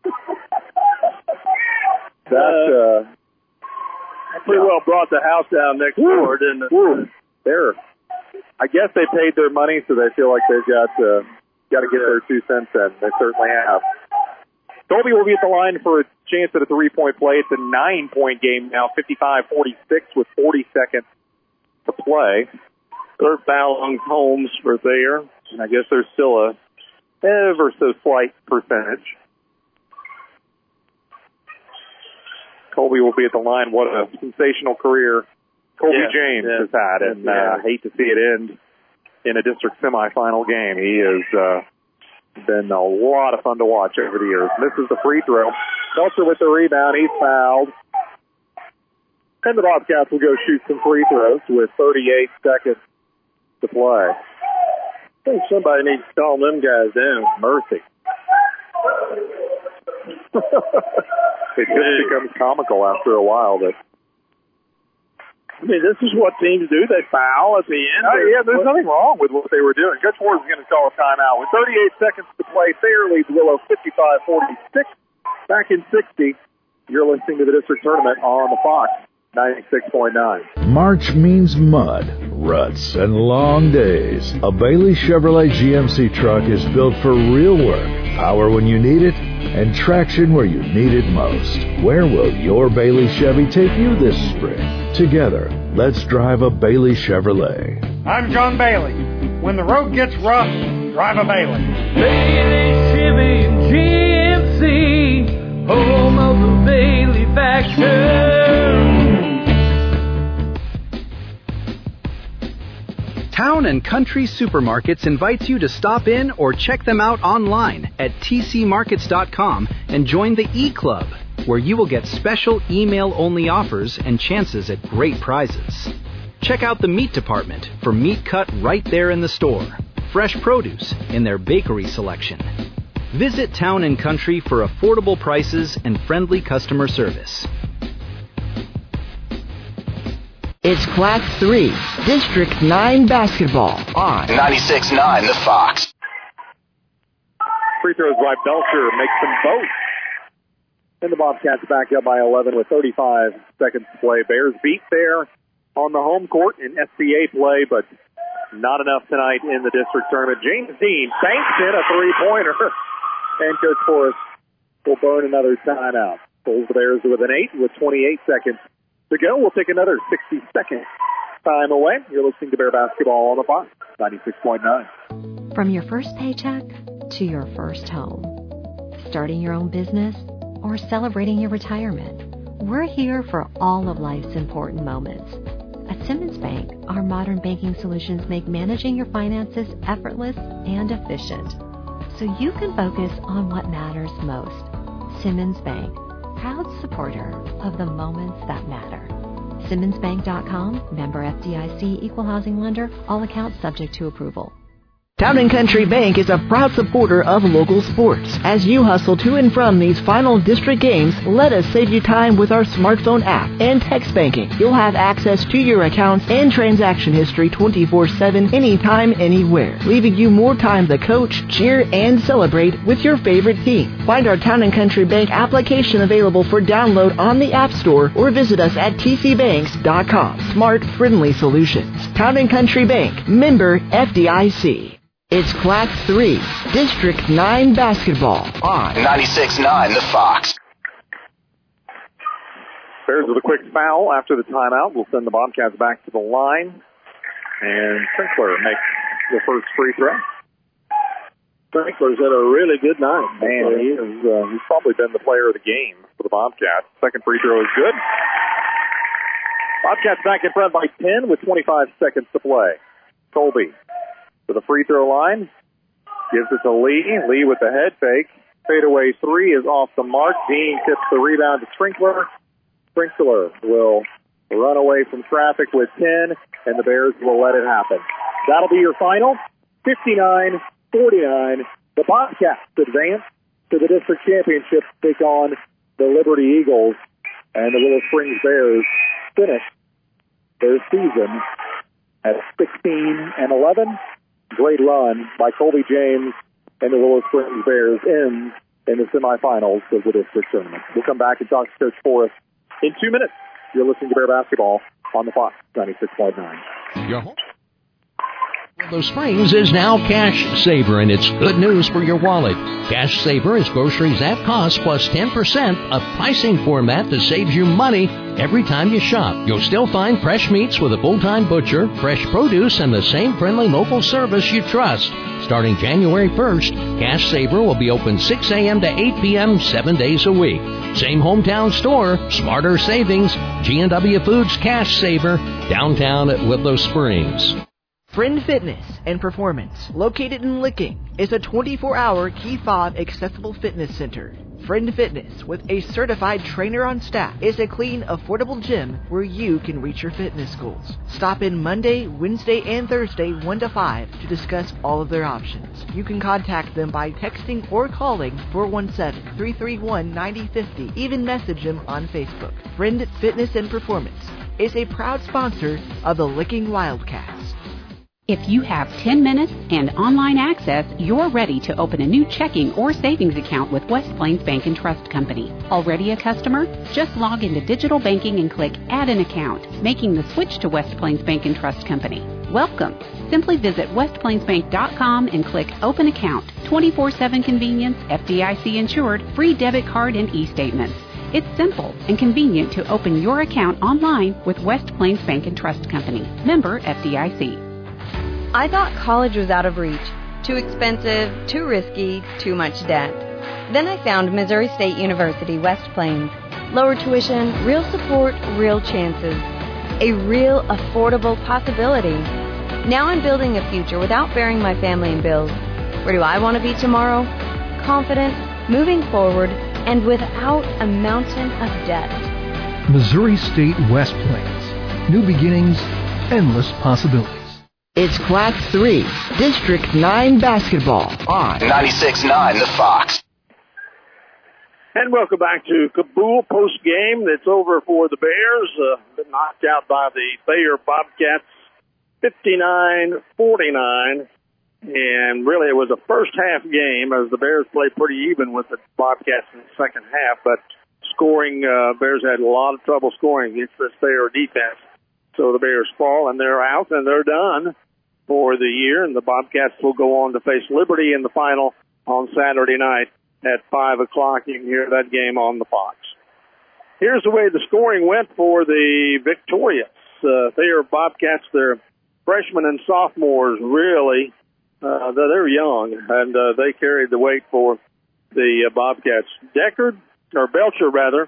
that pretty well brought the house down next door, didn't it? I guess they paid their money, so they feel like they've got to get their 2 cents in. They certainly have. Colby will be at the line for a chance at a 3-point play. It's a 9-point game now, 55-46 with 40 seconds to play. Third foul on Holmes for there. And I guess there's still a ever so slight percentage. Colby will be at the line. What a sensational career Colby James has had, and I hate to see it end in a district semifinal game. He has been a lot of fun to watch over the years. Misses the free throw. Belcher with the rebound. He's fouled. And the Bobcats will go shoot some free throws with 38 seconds to play. I think somebody needs to calm them guys down. Mercy. It just becomes comical after a while that I mean, this is what teams do. They foul at the end. Yeah, there's nothing wrong with what they were doing. Coach Ward is going to call a timeout. With 38 seconds to play, Thayer leads Willow 55-46. Back in 60, you're listening to the district tournament on the Fox 96.9. March means mud, ruts, and long days. A Bailey Chevrolet GMC truck is built for real work, power when you need it, and traction where you need it most. Where will your Bailey Chevy take you this spring? Together, let's drive a Bailey Chevrolet. I'm John Bailey. When the road gets rough, drive a Bailey. Bailey Chevy GMC, home of the Bailey faction. Town and Country Supermarkets invites you to stop in or check them out online at tcmarkets.com and join the E-Club, where you will get special email-only offers and chances at great prizes. Check out the meat department for meat cut right there in the store, fresh produce in their bakery selection. Visit Town and Country for affordable prices and friendly customer service. It's Class 3, District 9 basketball on 96.9 The Fox. Free throws by Belcher makes them both. And the Bobcats back up by 11 with 35 seconds to play. Bears beat there on the home court in SCA play, but not enough tonight in the district tournament. James Dean banks in a three-pointer, and Coach Forrest will burn another timeout. Pulls the Bears with an 8 with 28 seconds to go. We'll take another 60-second time away. You're listening to Bear Basketball on the Fox 96.9. From your first paycheck to your first home, starting your own business, or celebrating your retirement, we're here for all of life's important moments. At Simmons Bank, our modern banking solutions make managing your finances effortless and efficient, so you can focus on what matters most. Simmons Bank, proud supporter of the moments that matter. SimmonsBank.com, member FDIC, equal housing lender, all accounts subject to approval. Town & Country Bank is a proud supporter of local sports. As you hustle to and from these final district games, let us save you time with our smartphone app and text banking. You'll have access to your accounts and transaction history 24/7, anytime, anywhere, leaving you more time to coach, cheer, and celebrate with your favorite team. Find our Town & Country Bank application available for download on the App Store or visit us at tcbanks.com. Smart, friendly solutions. Town & Country Bank, member FDIC. It's Class 3, District 9 basketball on 96.9 The Fox. Bears with a quick foul after the timeout will send the Bobcats back to the line. And Trinkler makes the first free throw. Trinkler's had a really good night. Man, he's probably been the player of the game for the Bobcats. Second free throw is good. Bobcats back in front by 10 with 25 seconds to play. Colby to the free throw line. Gives it to Lee. Lee with the head fake. Fadeaway three is off the mark. Dean tips the rebound to Trinkler. Trinkler will run away from traffic with 10, and the Bears will let it happen. That'll be your final. 59-49. The Bobcats advance to the district championship to take on the Liberty Eagles, and the Willow Springs Bears finish their season at 16-11. Great run by Colby James and the Willow Springs Bears ends in the semifinals of the district tournament. We'll come back and talk to Coach Forrest in 2 minutes. You're listening to Bear Basketball on the Fox 96.9. Your home. Willow Springs is now Cash Saver, and it's good news for your wallet. Cash Saver is groceries at cost plus 10%, a pricing format that saves you money every time you shop. You'll still find fresh meats with a full-time butcher, fresh produce, and the same friendly local service you trust. Starting January 1st, Cash Saver will be open 6 a.m. to 8 p.m. 7 days a week. Same hometown store, smarter savings, G&W Foods Cash Saver, downtown at Willow Springs. Friend Fitness and Performance, located in Licking, is a 24-hour key fob accessible fitness center. Friend Fitness, with a certified trainer on staff, is a clean, affordable gym where you can reach your fitness goals. Stop in Monday, Wednesday, and Thursday 1 to 5 to discuss all of their options. You can contact them by texting or calling 417-331-9050. Even message them on Facebook. Friend Fitness and Performance, is a proud sponsor of the Licking Wildcats. If you have 10 minutes and online access, you're ready to open a new checking or savings account with West Plains Bank and Trust Company. Already a customer? Just log into digital banking and click Add an Account, making the switch to West Plains Bank and Trust Company. Welcome. Simply visit westplainsbank.com and click Open Account. 24/7 convenience, FDIC insured, free debit card and e-statements. It's simple and convenient to open your account online with West Plains Bank and Trust Company. Member FDIC. I thought college was out of reach. Too expensive, too risky, too much debt. Then I found Missouri State University, West Plains. Lower tuition, real support, real chances. A real affordable possibility. Now I'm building a future without burying my family in bills. Where do I want to be tomorrow? Confident, moving forward, and without a mountain of debt. Missouri State West Plains. New beginnings, endless possibilities. It's Class 3, District 9 basketball on 96.9 The Fox. And welcome back to Cabool post game. It's over for the Bears. Been knocked out by the Thayer Bobcats 59-49. And really it was a first half game as the Bears played pretty even with the Bobcats in the second half. But scoring, Bears had a lot of trouble scoring against this Thayer defense. So the Bears fall and they're out and they're done for the year. And the Bobcats will go on to face Liberty in the final on Saturday night at 5 o'clock. You can hear that game on the Fox. Here's the way the scoring went for the victorious Thayer Bobcats. Their freshmen and sophomores really, they're young, and they carried the weight for the Bobcats. Belcher,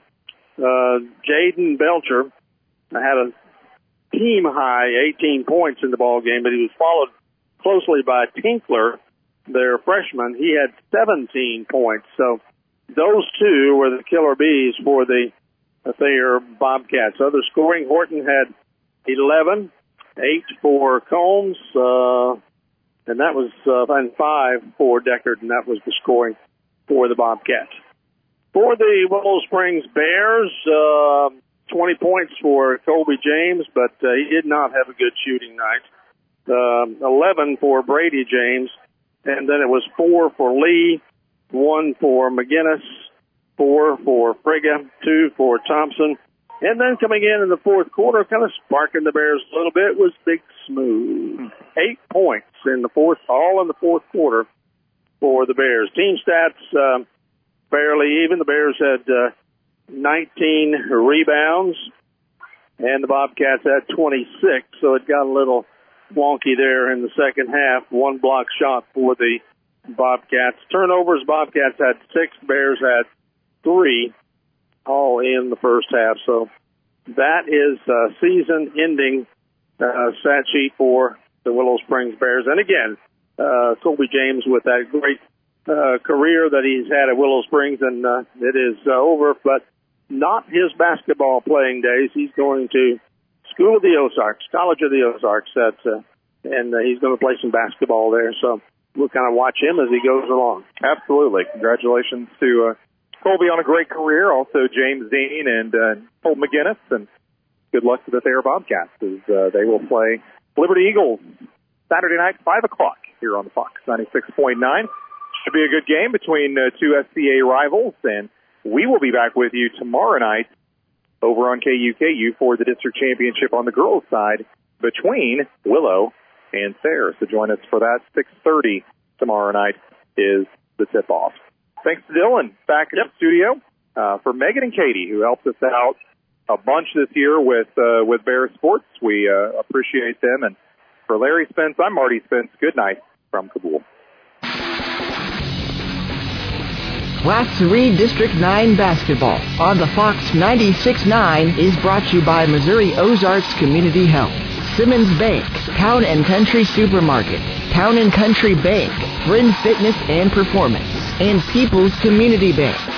Jaden Belcher had a team high 18 points in the ball game, but he was followed closely by Tinkler, their freshman. He had 17 points. So those two were the killer bees for the Thayer Bobcats. Other scoring, Horton had 11, 8 for Combs, and that was and 5 for Deckard, and that was the scoring for the Bobcats. For the Willow Springs Bears, 20 points for Colby James, but he did not have a good shooting night. 11 for Brady James, and then it was 4 for Lee, 1 for McGinnis, 4 for Frigga, 2 for Thompson. And then coming in the fourth quarter, kind of sparking the Bears a little bit, was Big Smooth. 8 points in the fourth quarter for the Bears. Team stats fairly even. The Bears had 19 rebounds, and the Bobcats had 26, so it got a little wonky there in the second half. 1 block shot for the Bobcats. Turnovers, Bobcats had 6, Bears had 3, all in the first half. So that is season-ending stat sheet for the Willow Springs Bears. And again, Colby James with that great career that he's had at Willow Springs, and it is over, but not his basketball playing days. He's going to School of the Ozarks, College of the Ozarks, and he's going to play some basketball there. So we'll kind of watch him as he goes along. Absolutely. Congratulations to Colby on a great career. Also James Dean and Holt McGinnis, and good luck to the Thayer Bobcats as they will play Liberty Eagles Saturday night, 5 o'clock here on the Fox 96.9. Should be a good game between two SCA rivals, and we will be back with you tomorrow night over on KUKU for the district championship on the girls' side between Willow and Thayer. So join us for that. 6:30 tomorrow night is the tip-off. Thanks to Dylan back in the studio. For Megan and Katie, who helped us out a bunch this year with Bear Sports, we appreciate them. And for Larry Spence, I'm Marty Spence. Good night from Cabool. Class 3 District 9 basketball on the Fox 96.9 is brought to you by Missouri Ozarks Community Health, Simmons Bank, Town and Country Supermarket, Town and Country Bank, Friend Fitness and Performance, and People's Community Bank.